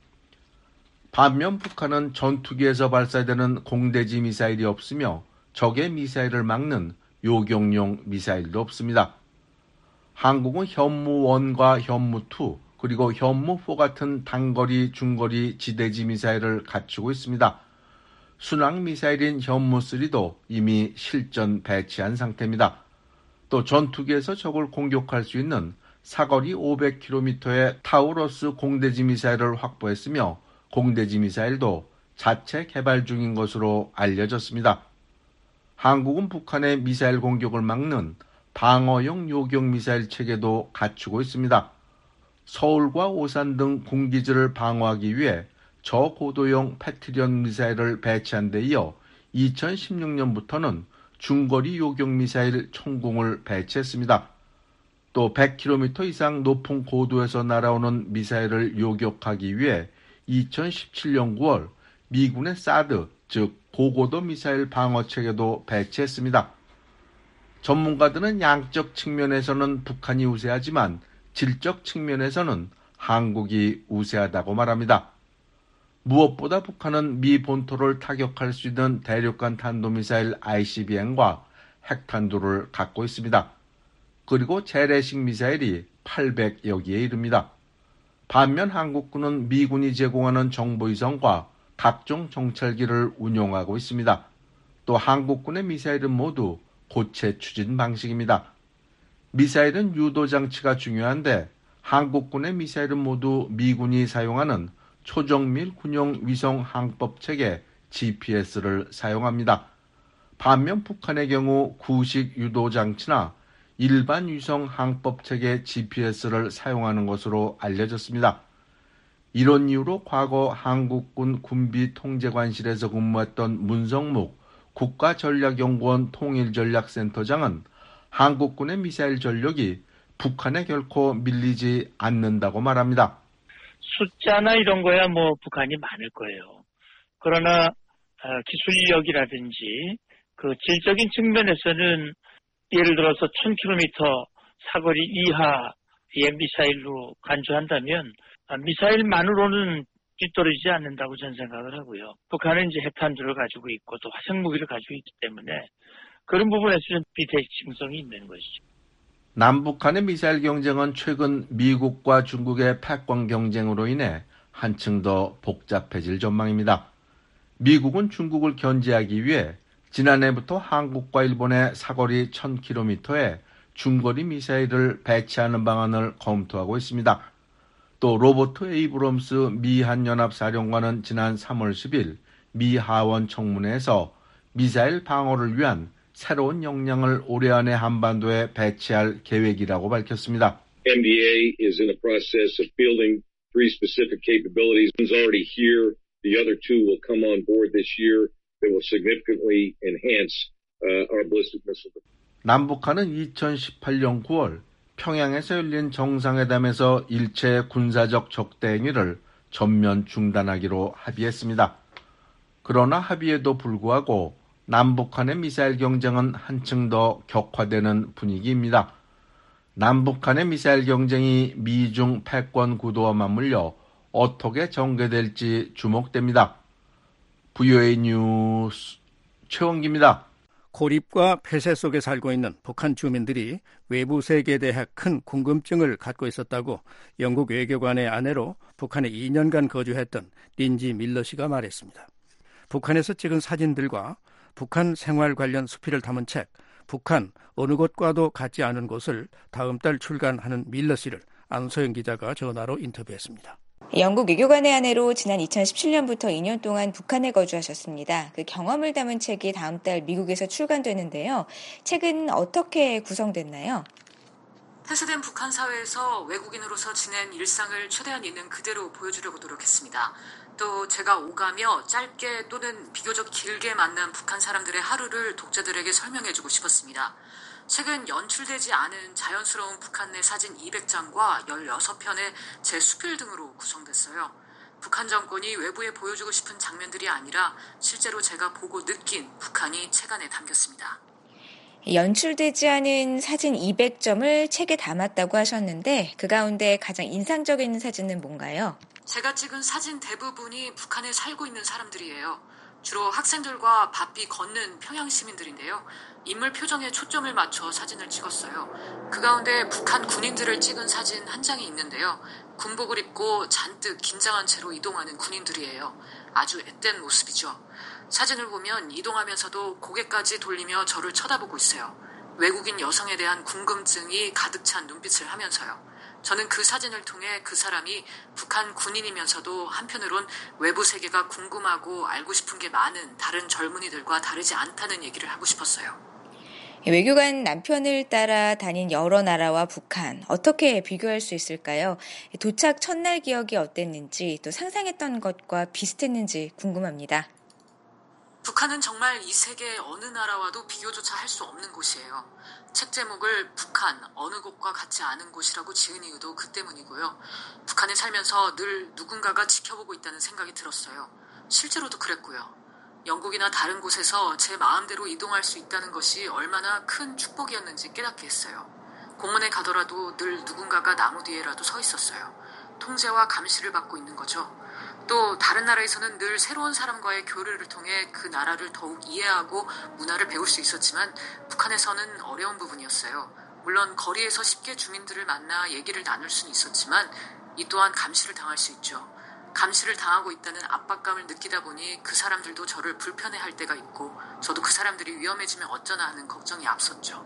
반면 북한은 전투기에서 발사되는 공대지 미사일이 없으며 적의 미사일을 막는 요격용 미사일도 없습니다. 한국은 현무1과 현무2 그리고 현무4 같은 단거리, 중거리 지대지 미사일을 갖추고 있습니다. 순항미사일인 현무3도 이미 실전 배치한 상태입니다. 또 전투기에서 적을 공격할 수 있는 사거리 500km의 타우러스 공대지 미사일을 확보했으며 공대지 미사일도 자체 개발 중인 것으로 알려졌습니다. 한국은 북한의 미사일 공격을 막는 방어용 요격 미사일 체계도 갖추고 있습니다. 서울과 오산 등 군기지를 방어하기 위해 저고도용 패트리언 미사일을 배치한 데 이어 2016년부터는 중거리 요격 미사일 총궁을 배치했습니다. 또 100km 이상 높은 고도에서 날아오는 미사일을 요격하기 위해 2017년 9월 미군의 사드, 즉 고고도 미사일 방어체계도 배치했습니다. 전문가들은 양적 측면에서는 북한이 우세하지만 질적 측면에서는 한국이 우세하다고 말합니다. 무엇보다 북한은 미 본토를 타격할 수 있는 대륙간 탄도미사일 ICBM과 핵탄두를 갖고 있습니다. 그리고 재래식 미사일이 800여 기에 이릅니다. 반면 한국군은 미군이 제공하는 정보위성과 각종 정찰기를 운용하고 있습니다. 또 한국군의 미사일은 모두 고체 추진 방식입니다. 미사일은 유도 장치가 중요한데 한국군의 미사일은 모두 미군이 사용하는 초정밀 군용 위성 항법 체계 GPS를 사용합니다. 반면 북한의 경우 구식 유도 장치나 일반 위성 항법 체계 GPS를 사용하는 것으로 알려졌습니다. 이런 이유로 과거 한국군 군비통제관실에서 근무했던 문성묵 국가전략연구원 통일전략센터장은 한국군의 미사일 전력이 북한에 결코 밀리지 않는다고 말합니다. 숫자나 이런 거야 북한이 많을 거예요. 그러나 기술력이라든지 그 질적인 측면에서는 예를 들어서 1000km 사거리 이하의 미사일로 간주한다면 미사일만으로는 뒤떨어지지 않는다고 저는 생각을 하고요. 북한은 이제 핵탄두를 가지고 있고 또 화생무기를 가지고 있기 때문에 그런 부분에서 좀 비대칭성이 있는 것이죠. 남북한의 미사일 경쟁은 최근 미국과 중국의 패권 경쟁으로 인해 한층 더 복잡해질 전망입니다. 미국은 중국을 견제하기 위해 지난해부터 한국과 일본의 사거리 1000km에 중거리 미사일을 배치하는 방안을 검토하고 있습니다. 또 로버트 에이브럼스 미 한연합사령관은 지난 3월 10일 미 하원 청문회에서 미사일 방어를 위한 새로운 역량을 올해 안에 한반도에 배치할 계획이라고 밝혔습니다. MDA is in the process of fielding 3 specific capabilities. One's already here. The other 2 will come on board this year that will significantly enhance our ballistic missile. 남북한은 2018년 9월 평양에서 열린 정상회담에서 일체 군사적 적대 행위를 전면 중단하기로 합의했습니다. 그러나 합의에도 불구하고 남북한의 미사일 경쟁은 한층 더 격화되는 분위기입니다. 남북한의 미사일 경쟁이 미중 패권 구도와 맞물려 어떻게 전개될지 주목됩니다. VOA 뉴스 최원기입니다. 고립과 폐쇄 속에 살고 있는 북한 주민들이 외부 세계에 대해 큰 궁금증을 갖고 있었다고 영국 외교관의 아내로 북한에 2년간 거주했던 린지 밀러 씨가 말했습니다. 북한에서 찍은 사진들과 북한 생활 관련 수필을 담은 책 북한 어느 곳과도 같지 않은 곳을 다음 달 출간하는 밀러 씨를 안소영 기자가 전화로 인터뷰했습니다. 영국 외교관의 아내로 지난 2017년부터 2년 동안 북한에 거주하셨습니다. 그 경험을 담은 책이 다음 달 미국에서 출간되는데요. 책은 어떻게 구성됐나요? 폐쇄된 북한 사회에서 외국인으로서 지낸 일상을 최대한 있는 그대로 보여주려고 노력했습니다. 또 제가 오가며 짧게 또는 비교적 길게 만난 북한 사람들의 하루를 독자들에게 설명해주고 싶었습니다. 책은 연출되지 않은 자연스러운 북한 내 사진 200장과 16편의 제 수필 등으로 구성됐어요. 북한 정권이 외부에 보여주고 싶은 장면들이 아니라 실제로 제가 보고 느낀 북한이 책 안에 담겼습니다. 연출되지 않은 사진 200점을 책에 담았다고 하셨는데 그 가운데 가장 인상적인 사진은 뭔가요? 제가 찍은 사진 대부분이 북한에 살고 있는 사람들이에요. 주로 학생들과 바삐 걷는 평양 시민들인데요. 인물 표정에 초점을 맞춰 사진을 찍었어요. 그 가운데 북한 군인들을 찍은 사진 한 장이 있는데요. 군복을 입고 잔뜩 긴장한 채로 이동하는 군인들이에요. 아주 앳된 모습이죠. 사진을 보면 이동하면서도 고개까지 돌리며 저를 쳐다보고 있어요. 외국인 여성에 대한 궁금증이 가득 찬 눈빛을 하면서요. 저는 그 사진을 통해 그 사람이 북한 군인이면서도 한편으론 외부 세계가 궁금하고 알고 싶은 게 많은 다른 젊은이들과 다르지 않다는 얘기를 하고 싶었어요. 외교관 남편을 따라 다닌 여러 나라와 북한, 어떻게 비교할 수 있을까요? 도착 첫날 기억이 어땠는지, 또 상상했던 것과 비슷했는지 궁금합니다. 북한은 정말 이 세계 어느 나라와도 비교조차 할 수 없는 곳이에요. 책 제목을 북한, 어느 곳과 같지 않은 곳이라고 지은 이유도 그 때문이고요. 북한에 살면서 늘 누군가가 지켜보고 있다는 생각이 들었어요. 실제로도 그랬고요. 영국이나 다른 곳에서 제 마음대로 이동할 수 있다는 것이 얼마나 큰 축복이었는지 깨닫게 했어요. 공원에 가더라도 늘 누군가가 나무 뒤에라도 서 있었어요. 통제와 감시를 받고 있는 거죠. 또 다른 나라에서는 늘 새로운 사람과의 교류를 통해 그 나라를 더욱 이해하고 문화를 배울 수 있었지만 북한에서는 어려운 부분이었어요. 물론 거리에서 쉽게 주민들을 만나 얘기를 나눌 수는 있었지만 이 또한 감시를 당할 수 있죠. 감시를 당하고 있다는 압박감을 느끼다 보니 그 사람들도 저를 불편해할 때가 있고 저도 그 사람들이 위험해지면 어쩌나 하는 걱정이 앞섰죠.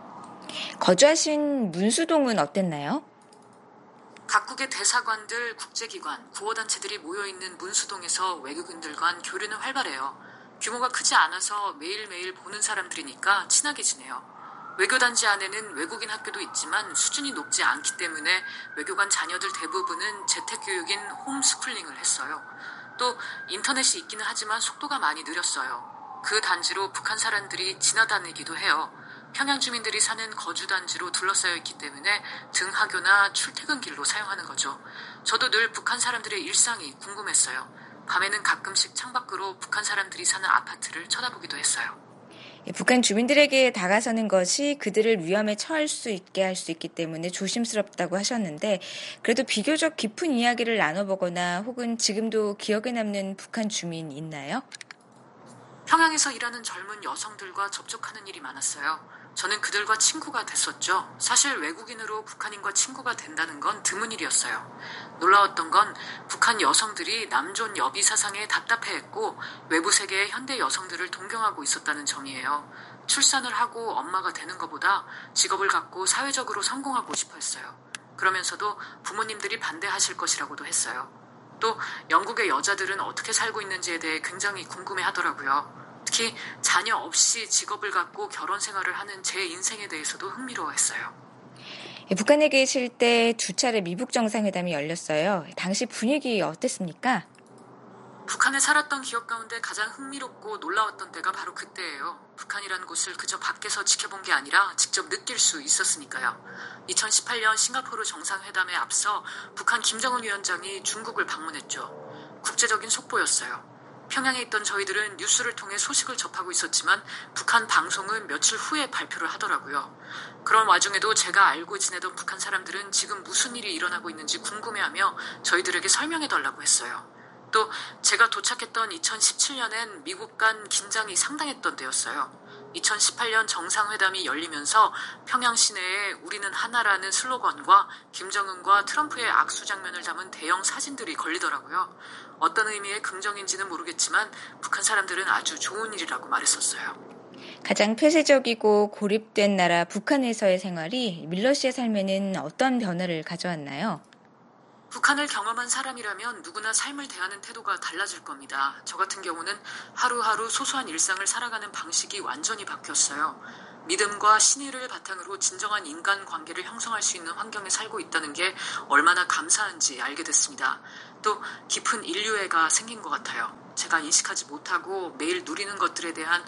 거주하신 문수동은 어땠나요? 각국의 대사관들, 국제기관, 구호단체들이 모여있는 문수동에서 외국인들 간 교류는 활발해요. 규모가 크지 않아서 매일매일 보는 사람들이니까 친하게 지내요. 외교단지 안에는 외국인 학교도 있지만 수준이 높지 않기 때문에 외교관 자녀들 대부분은 재택교육인 홈스쿨링을 했어요. 또 인터넷이 있기는 하지만 속도가 많이 느렸어요. 그 단지로 북한 사람들이 지나다니기도 해요. 평양 주민들이 사는 거주단지로 둘러싸여 있기 때문에 등하교나 출퇴근길로 사용하는 거죠. 저도 늘 북한 사람들의 일상이 궁금했어요. 밤에는 가끔씩 창밖으로 북한 사람들이 사는 아파트를 쳐다보기도 했어요. 북한 주민들에게 다가서는 것이 그들을 위험에 처할 수 있게 할 수 있기 때문에 조심스럽다고 하셨는데 그래도 비교적 깊은 이야기를 나눠보거나 혹은 지금도 기억에 남는 북한 주민 있나요? 평양에서 일하는 젊은 여성들과 접촉하는 일이 많았어요. 저는 그들과 친구가 됐었죠. 사실 외국인으로 북한인과 친구가 된다는 건 드문 일이었어요. 놀라웠던 건 북한 여성들이 남존 여비 사상에 답답해했고 외부 세계의 현대 여성들을 동경하고 있었다는 점이에요. 출산을 하고 엄마가 되는 것보다 직업을 갖고 사회적으로 성공하고 싶어 했어요. 그러면서도 부모님들이 반대하실 것이라고도 했어요. 또 영국의 여자들은 어떻게 살고 있는지에 대해 굉장히 궁금해하더라고요. 특히 자녀 없이 직업을 갖고 결혼 생활을 하는 제 인생에 대해서도 흥미로워했어요. 북한에 계실 때 2차례 미북 정상회담이 열렸어요. 당시 분위기 어땠습니까? 북한에 살았던 기억 가운데 가장 흥미롭고 놀라웠던 때가 바로 그때예요. 북한이라는 곳을 그저 밖에서 지켜본 게 아니라 직접 느낄 수 있었으니까요. 2018년 싱가포르 정상회담에 앞서 북한 김정은 위원장이 중국을 방문했죠. 국제적인 속보였어요. 평양에 있던 저희들은 뉴스를 통해 소식을 접하고 있었지만 북한 방송은 며칠 후에 발표를 하더라고요. 그런 와중에도 제가 알고 지내던 북한 사람들은 지금 무슨 일이 일어나고 있는지 궁금해하며 저희들에게 설명해달라고 했어요. 또 제가 도착했던 2017년엔 미국 간 긴장이 상당했던 때였어요. 2018년 정상회담이 열리면서 평양 시내에 우리는 하나라는 슬로건과 김정은과 트럼프의 악수 장면을 담은 대형 사진들이 걸리더라고요. 어떤 의미의 긍정인지는 모르겠지만 북한 사람들은 아주 좋은 일이라고 말했었어요. 가장 폐쇄적이고 고립된 나라 북한에서의 생활이 밀러 씨의 삶에는 어떤 변화를 가져왔나요? 북한을 경험한 사람이라면 누구나 삶을 대하는 태도가 달라질 겁니다. 저 같은 경우는 하루하루 소소한 일상을 살아가는 방식이 완전히 바뀌었어요. 믿음과 신의를 바탕으로 진정한 인간관계를 형성할 수 있는 환경에 살고 있다는 게 얼마나 감사한지 알게 됐습니다. 또 깊은 인류애가 생긴 것 같아요. 제가 인식하지 못하고 매일 누리는 것들에 대한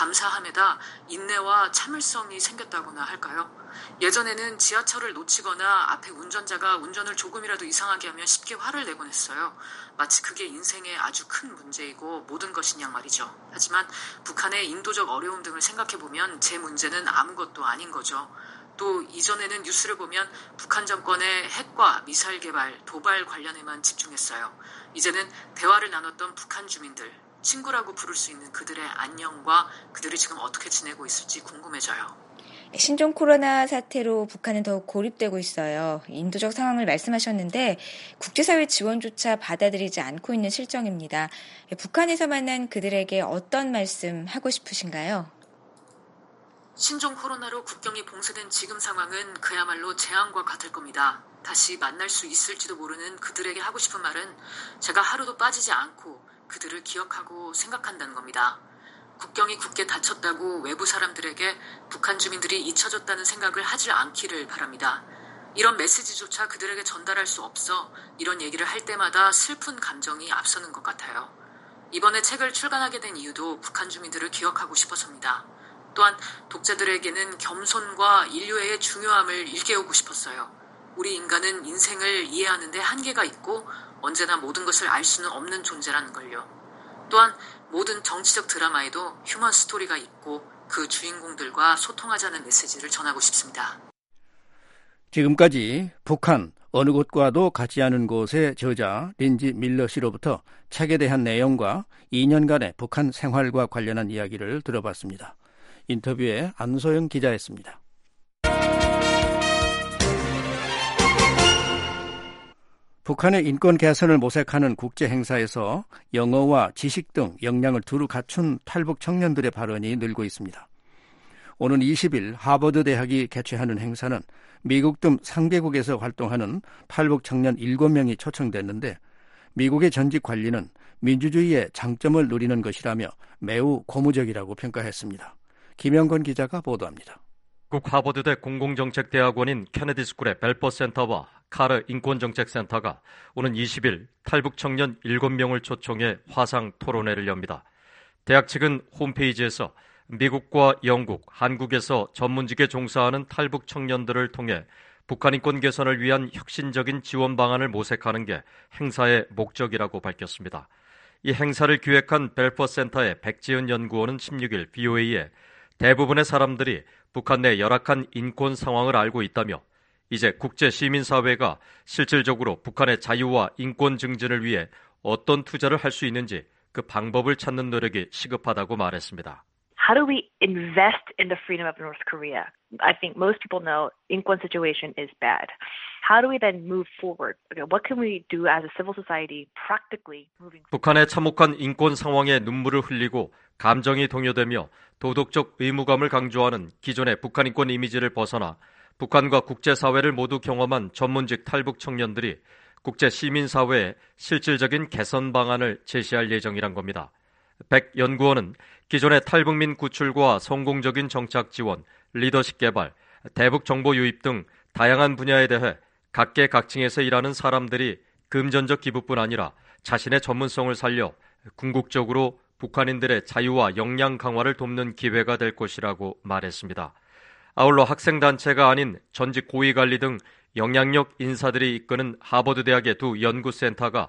감사함에다 인내와 참을성이 생겼다고나 할까요? 예전에는 지하철을 놓치거나 앞에 운전자가 운전을 조금이라도 이상하게 하면 쉽게 화를 내곤 했어요. 마치 그게 인생의 아주 큰 문제이고 모든 것인 양 말이죠. 하지만 북한의 인도적 어려움 등을 생각해보면 제 문제는 아무것도 아닌 거죠. 또 이전에는 뉴스를 보면 북한 정권의 핵과 미사일 개발, 도발 관련에만 집중했어요. 이제는 대화를 나눴던 북한 주민들, 친구라고 부를 수 있는 그들의 안녕과 그들이 지금 어떻게 지내고 있을지 궁금해져요. 신종 코로나 사태로 북한은 더욱 고립되고 있어요. 인도적 상황을 말씀하셨는데 국제사회 지원조차 받아들이지 않고 있는 실정입니다. 북한에서 만난 그들에게 어떤 말씀 하고 싶으신가요? 신종 코로나로 국경이 봉쇄된 지금 상황은 그야말로 재앙과 같을 겁니다. 다시 만날 수 있을지도 모르는 그들에게 하고 싶은 말은 제가 하루도 빠지지 않고 그들을 기억하고 생각한다는 겁니다. 국경이 굳게 닫혔다고 외부 사람들에게 북한 주민들이 잊혀졌다는 생각을 하지 않기를 바랍니다. 이런 메시지조차 그들에게 전달할 수 없어 이런 얘기를 할 때마다 슬픈 감정이 앞서는 것 같아요. 이번에 책을 출간하게 된 이유도 북한 주민들을 기억하고 싶어서입니다. 또한 독자들에게는 겸손과 인류애의 중요함을 일깨우고 싶었어요. 우리 인간은 인생을 이해하는 데 한계가 있고 언제나 모든 것을 알 수는 없는 존재라는 걸요. 또한 모든 정치적 드라마에도 휴먼 스토리가 있고 그 주인공들과 소통하자는 메시지를 전하고 싶습니다. 지금까지 북한 어느 곳과도 같지 않은 곳의 저자 린지 밀러 씨로부터 책에 대한 내용과 2년간의 북한 생활과 관련한 이야기를 들어봤습니다. 인터뷰에 안소영 기자였습니다. 북한의 인권 개선을 모색하는 국제 행사에서 영어와 지식 등 역량을 두루 갖춘 탈북 청년들의 발언이 늘고 있습니다. 오는 20일 하버드 대학이 개최하는 행사는 미국 등 상개국에서 활동하는 탈북 청년 7명이 초청됐는데 미국의 전직 관리는 민주주의의 장점을 누리는 것이라며 매우 고무적이라고 평가했습니다. 김영건 기자가 보도합니다. 미국 하버드대 공공정책대학원인 케네디 스쿨의 벨퍼 센터와 카르 인권정책센터가 오는 20일 탈북 청년 7명을 초청해 화상 토론회를 엽니다. 대학 측은 홈페이지에서 미국과 영국, 한국에서 전문직에 종사하는 탈북 청년들을 통해 북한 인권 개선을 위한 혁신적인 지원 방안을 모색하는 게 행사의 목적이라고 밝혔습니다. 이 행사를 기획한 벨퍼 센터의 백지은 연구원은 16일 BOA에 대부분의 사람들이 북한 내 열악한 인권 상황을 알고 있다며 이제 국제 시민사회가 실질적으로 북한의 자유와 인권 증진을 위해 어떤 투자를 할 수 있는지 그 방법을 찾는 노력이 시급하다고 말했습니다. How do we invest in the freedom of North Korea? I think most people know 인권 situation is bad. How do we then move forward? What can we do as a civil society practically moving forward? 북한의 참혹한 인권 상황에 눈물을 흘리고 감정이 동요되며 도덕적 의무감을 강조하는 기존의 북한 인권 이미지를 벗어나 북한과 국제사회를 모두 경험한 전문직 탈북 청년들이 국제 시민사회에 실질적인 개선 방안을 제시할 예정이란 겁니다. 백 연구원은 기존의 탈북민 구출과 성공적인 정착 지원, 리더십 개발, 대북 정보 유입 등 다양한 분야에 대해 각계각층에서 일하는 사람들이 금전적 기부뿐 아니라 자신의 전문성을 살려 궁극적으로 북한인들의 자유와 역량 강화를 돕는 기회가 될 것이라고 말했습니다. 아울러 학생단체가 아닌 전직 고위관리 등 영향력 인사들이 이끄는 하버드 대학의 두 연구센터가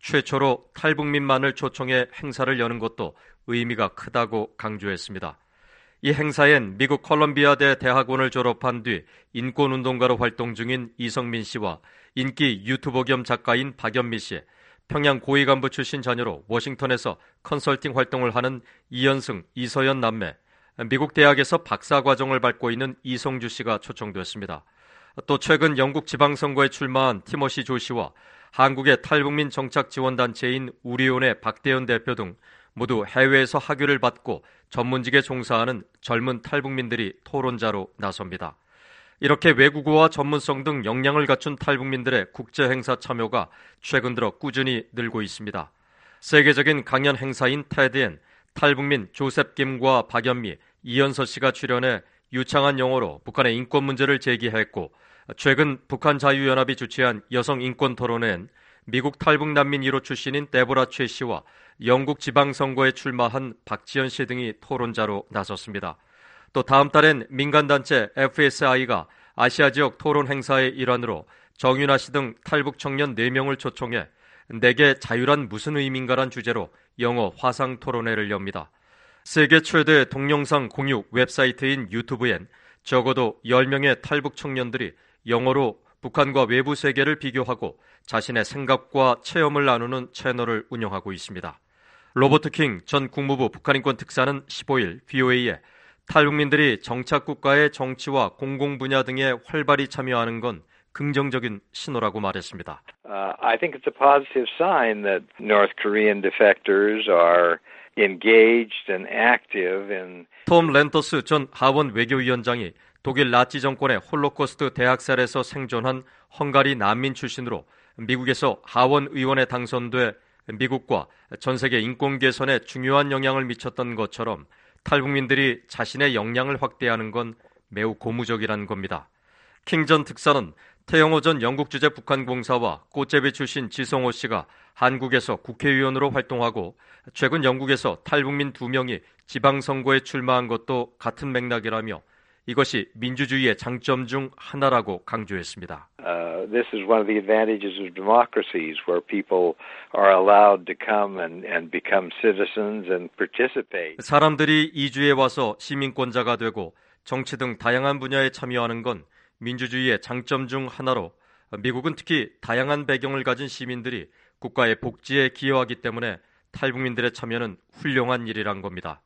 최초로 탈북민만을 초청해 행사를 여는 것도 의미가 크다고 강조했습니다. 이 행사엔 미국 컬럼비아대 대학원을 졸업한 뒤 인권운동가로 활동 중인 이성민 씨와 인기 유튜버 겸 작가인 박연미 씨, 평양 고위 간부 출신 자녀로 워싱턴에서 컨설팅 활동을 하는 이현승, 이서연 남매, 미국 대학에서 박사과정을 밟고 있는 이성주 씨가 초청되었습니다. 또 최근 영국 지방선거에 출마한 티머시 조 씨와 한국의 탈북민 정착지원단체인 우리온의 박대현 대표 등 모두 해외에서 학위를 받고 전문직에 종사하는 젊은 탈북민들이 토론자로 나섭니다. 이렇게 외국어와 전문성 등 역량을 갖춘 탈북민들의 국제행사 참여가 최근 들어 꾸준히 늘고 있습니다. 세계적인 강연 행사인 테드엔 탈북민 조셉 김과 박연미, 이현서 씨가 출연해 유창한 영어로 북한의 인권 문제를 제기했고, 최근 북한 자유연합이 주최한 여성 인권 토론회엔 미국 탈북 난민 1호 출신인 데보라 최 씨와 영국 지방선거에 출마한 박지연 씨 등이 토론자로 나섰습니다. 또 다음 달엔 민간단체 FSI가 아시아 지역 토론 행사의 일환으로 정윤아 씨 등 탈북 청년 4명을 초청해 내게 자유란 무슨 의미인가란 주제로 영어 화상 토론회를 엽니다. 세계 최대 동영상 공유 웹사이트인 유튜브엔 적어도 10명의 탈북 청년들이 영어로 북한과 외부 세계를 비교하고 자신의 생각과 체험을 나누는 채널을 운영하고 있습니다. 로버트 킹 전 국무부 북한인권 특사는 15일 VOA에 탈북민들이 정착국가의 정치와 공공 분야 등에 활발히 참여하는 건 긍정적인 신호라고 말했습니다. I think it's a positive sign that North Korean defectors are engaged and active in. 톰 렌터스 전 하원 외교위원장이 독일 나치 정권의 홀로코스트 대학살에서 생존한 헝가리 난민 출신으로 미국에서 하원 의원에 당선돼 미국과 전 세계 인권 개선에 중요한 영향을 미쳤던 것처럼 탈북민들이 자신의 역량을 확대하는 건 매우 고무적이라는 겁니다. 킹 전 특사는 태영호 전 영국 주재 북한 공사와 꽃제비 출신 지성호 씨가 한국에서 국회의원으로 활동하고 최근 영국에서 탈북민 2명이 지방선거에 출마한 것도 같은 맥락이라며 이것이 민주주의의 장점 중 하나라고 강조했습니다. This is one of the advantages of democracies where people are allowed to come and become citizens and participate. 사람들이 이주에 와서 시민권자가 되고 정치 등 다양한 분야에 참여하는 건 민주주의의 장점 중 하나로 미국은 특히 다양한 배경을 가진 시민들이 국가의 복지에 기여하기 때문에 탈북민들의 참여는 훌륭한 일이란 겁니다.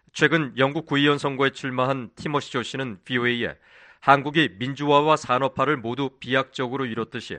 최근 영국 구의원 선거에 출마한 티머시 조 씨는 VOA에 한국이 민주화와 산업화를 모두 비약적으로 이뤘듯이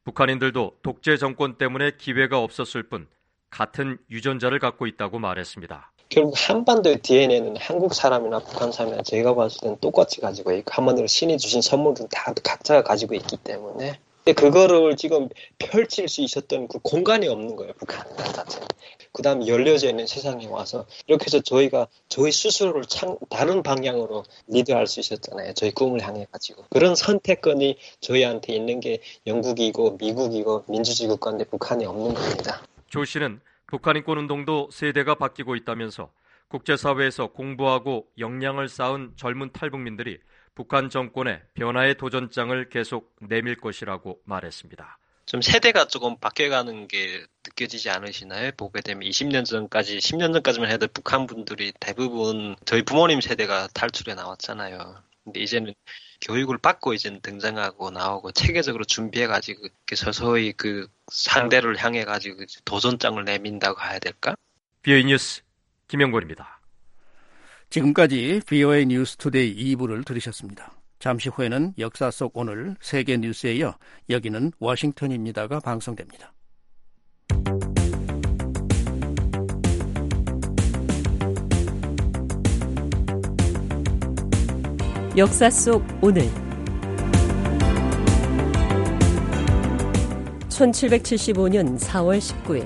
북한인들도 독재 정권 때문에 기회가 없었을 뿐 같은 유전자를 갖고 있다고 말했습니다. 결국 한반도의 DNA는 한국 사람이나 북한 사람이나 제가 봤을 때는 똑같이 가지고 있고 한반도로 신이 주신 선물은 다 각자가 가지고 있기 때문에 그거를 지금 펼칠 수 있었던 그 공간이 없는 거예요. 북한 자체. 그 다음에 열려져 있는 세상에 와서 이렇게 해서 저희가 저희 스스로를 다른 방향으로 리드할 수 있었잖아요. 저희 꿈을 향해 가지고. 그런 선택권이 저희한테 있는 게 영국이고 미국이고 민주주의 국가인데 북한이 없는 겁니다. 조 씨는 북한 인권 운동도 세대가 바뀌고 있다면서 국제사회에서 공부하고 역량을 쌓은 젊은 탈북민들이 북한 정권의 변화의 도전장을 계속 내밀 것이라고 말했습니다. 좀 세대가 조금 바뀌어가는 게 느껴지지 않으시나요? 보게 되면 20년 전까지, 10년 전까지만 해도 북한 분들이 대부분 저희 부모님 세대가 탈출해 나왔잖아요. 근데 이제는 교육을 받고 이제 등장하고 나오고 체계적으로 준비해가지고 이렇게 서서히 그 상대를 향해가지고 도전장을 내민다고 해야 될까? VOA 뉴스 김영권입니다. 지금까지 VOA 뉴스 투데이 2부를 들으셨습니다. 잠시 후에는 역사 속 오늘 세계 뉴스에 이어 여기는 워싱턴입니다가 방송됩니다. 역사 속 오늘 1775년 4월 19일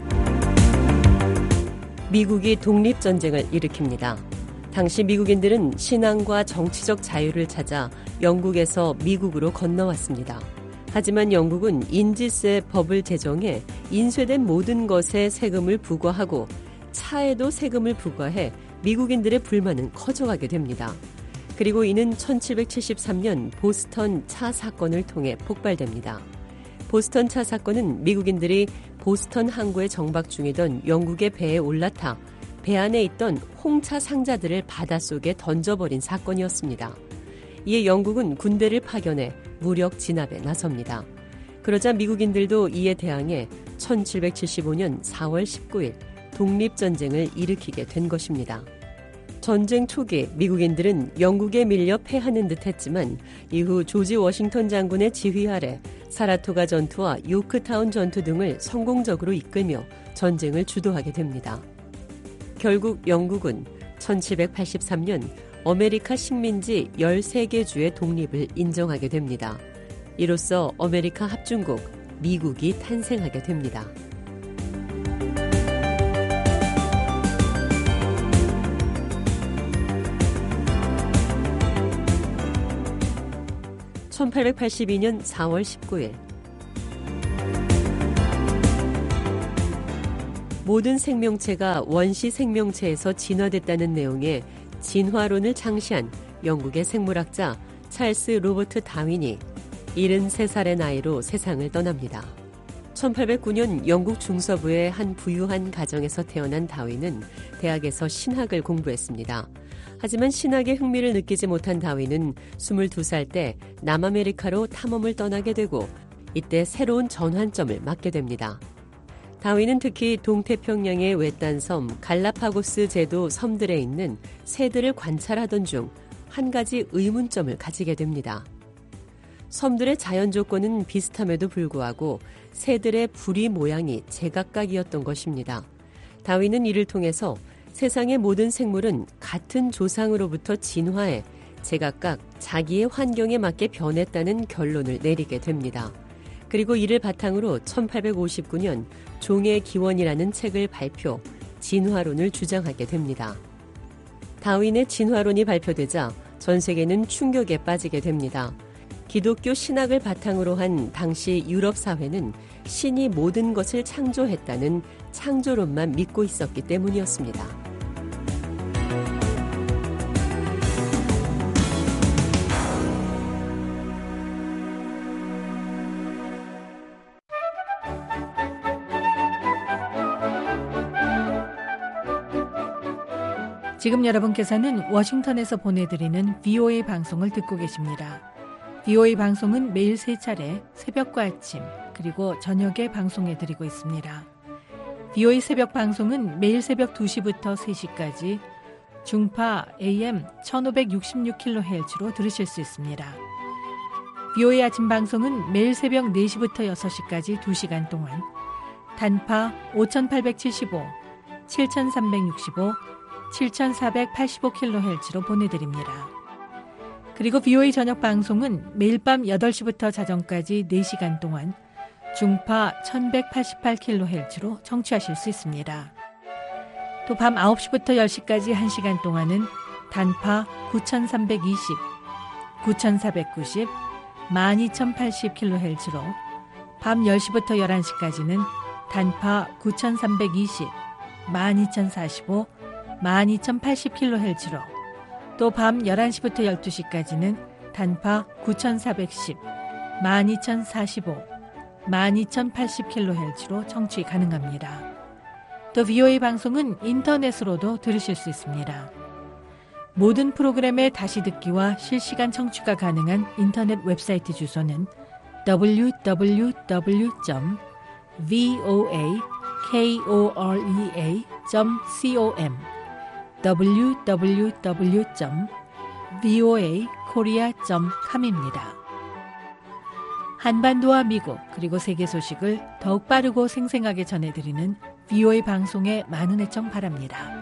미국이 독립전쟁을 일으킵니다. 당시 미국인들은 신앙과 정치적 자유를 찾아 영국에서 미국으로 건너왔습니다. 하지만 영국은 인지세 법을 제정해 인쇄된 모든 것에 세금을 부과하고 차에도 세금을 부과해 미국인들의 불만은 커져가게 됩니다. 그리고 이는 1773년 보스턴 차 사건을 통해 폭발됩니다. 보스턴 차 사건은 미국인들이 보스턴 항구에 정박 중이던 영국의 배에 올라타 배 안에 있던 홍차 상자들을 바닷속에 던져버린 사건이었습니다. 이에 영국은 군대를 파견해 무력 진압에 나섭니다. 그러자 미국인들도 이에 대항해 1775년 4월 19일 독립전쟁을 일으키게 된 것입니다. 전쟁 초기 미국인들은 영국에 밀려 패하는 듯했지만 이후 조지 워싱턴 장군의 지휘 아래 사라토가 전투와 요크타운 전투 등을 성공적으로 이끌며 전쟁을 주도하게 됩니다. 결국 영국은 1783년 아메리카 식민지 13개 주의 독립을 인정하게 됩니다. 이로써 아메리카 합중국 미국이 탄생하게 됩니다. (1882년 4월 19일) 모든 생명체가 원시 생명체에서 진화됐다는 내용의 진화론을 창시한 영국의 생물학자 찰스 로버트 다윈이 73살의 나이로 세상을 떠납니다. 1809년 영국 중서부의 한 부유한 가정에서 태어난 다윈은 대학에서 신학을 공부했습니다. 하지만 신학에 흥미를 느끼지 못한 다윈은 22살 때 남아메리카로 탐험을 떠나게 되고 이때 새로운 전환점을 맞게 됩니다. 다윈은 특히 동태평양의 외딴 섬 갈라파고스 제도 섬들에 있는 새들을 관찰하던 중 한 가지 의문점을 가지게 됩니다. 섬들의 자연 조건은 비슷함에도 불구하고 새들의 부리 모양이 제각각이었던 것입니다. 다윈은 이를 통해서 세상의 모든 생물은 같은 조상으로부터 진화해 제각각 자기의 환경에 맞게 변했다는 결론을 내리게 됩니다. 그리고 이를 바탕으로 1859년 종의 기원이라는 책을 발표, 진화론을 주장하게 됩니다. 다윈의 진화론이 발표되자 전 세계는 충격에 빠지게 됩니다. 기독교 신학을 바탕으로 한 당시 유럽 사회는 신이 모든 것을 창조했다는 창조론만 믿고 있었기 때문이었습니다. 지금 여러분께서는 워싱턴에서 보내드리는 VOA 방송을 듣고 계십니다. VOA 방송은 매일 3차례 새벽과 아침 그리고 저녁에 방송해드리고 있습니다. VOA 새벽 방송은 매일 새벽 2시부터 3시까지 중파 AM 1566kHz로 들으실 수 있습니다. VOA 아침 방송은 매일 새벽 4시부터 6시까지 2시간 동안 단파 5875, 7365, 7485kHz로 보내드립니다. 그리고 VOA 저녁 방송은 매일 밤 8시부터 자정까지 4시간 동안 중파 1188kHz로 청취하실 수 있습니다. 또 밤 9시부터 10시까지 1시간 동안은 단파 9320, 9490, 12080kHz로 밤 10시부터 11시까지는 단파 9320, 12045, 12080kHz로 또 밤 11시부터 12시까지는 단파 9410, 12045, 12080kHz로 청취 가능합니다. 또 VOA 방송은 인터넷으로도 들으실 수 있습니다. 모든 프로그램의 다시 듣기와 실시간 청취가 가능한 인터넷 웹사이트 주소는 www.voakorea.com www.voakorea.com입니다. 한반도와 미국 그리고 세계 소식을 더욱 빠르고 생생하게 전해드리는 VOA 방송에 많은 애청 바랍니다.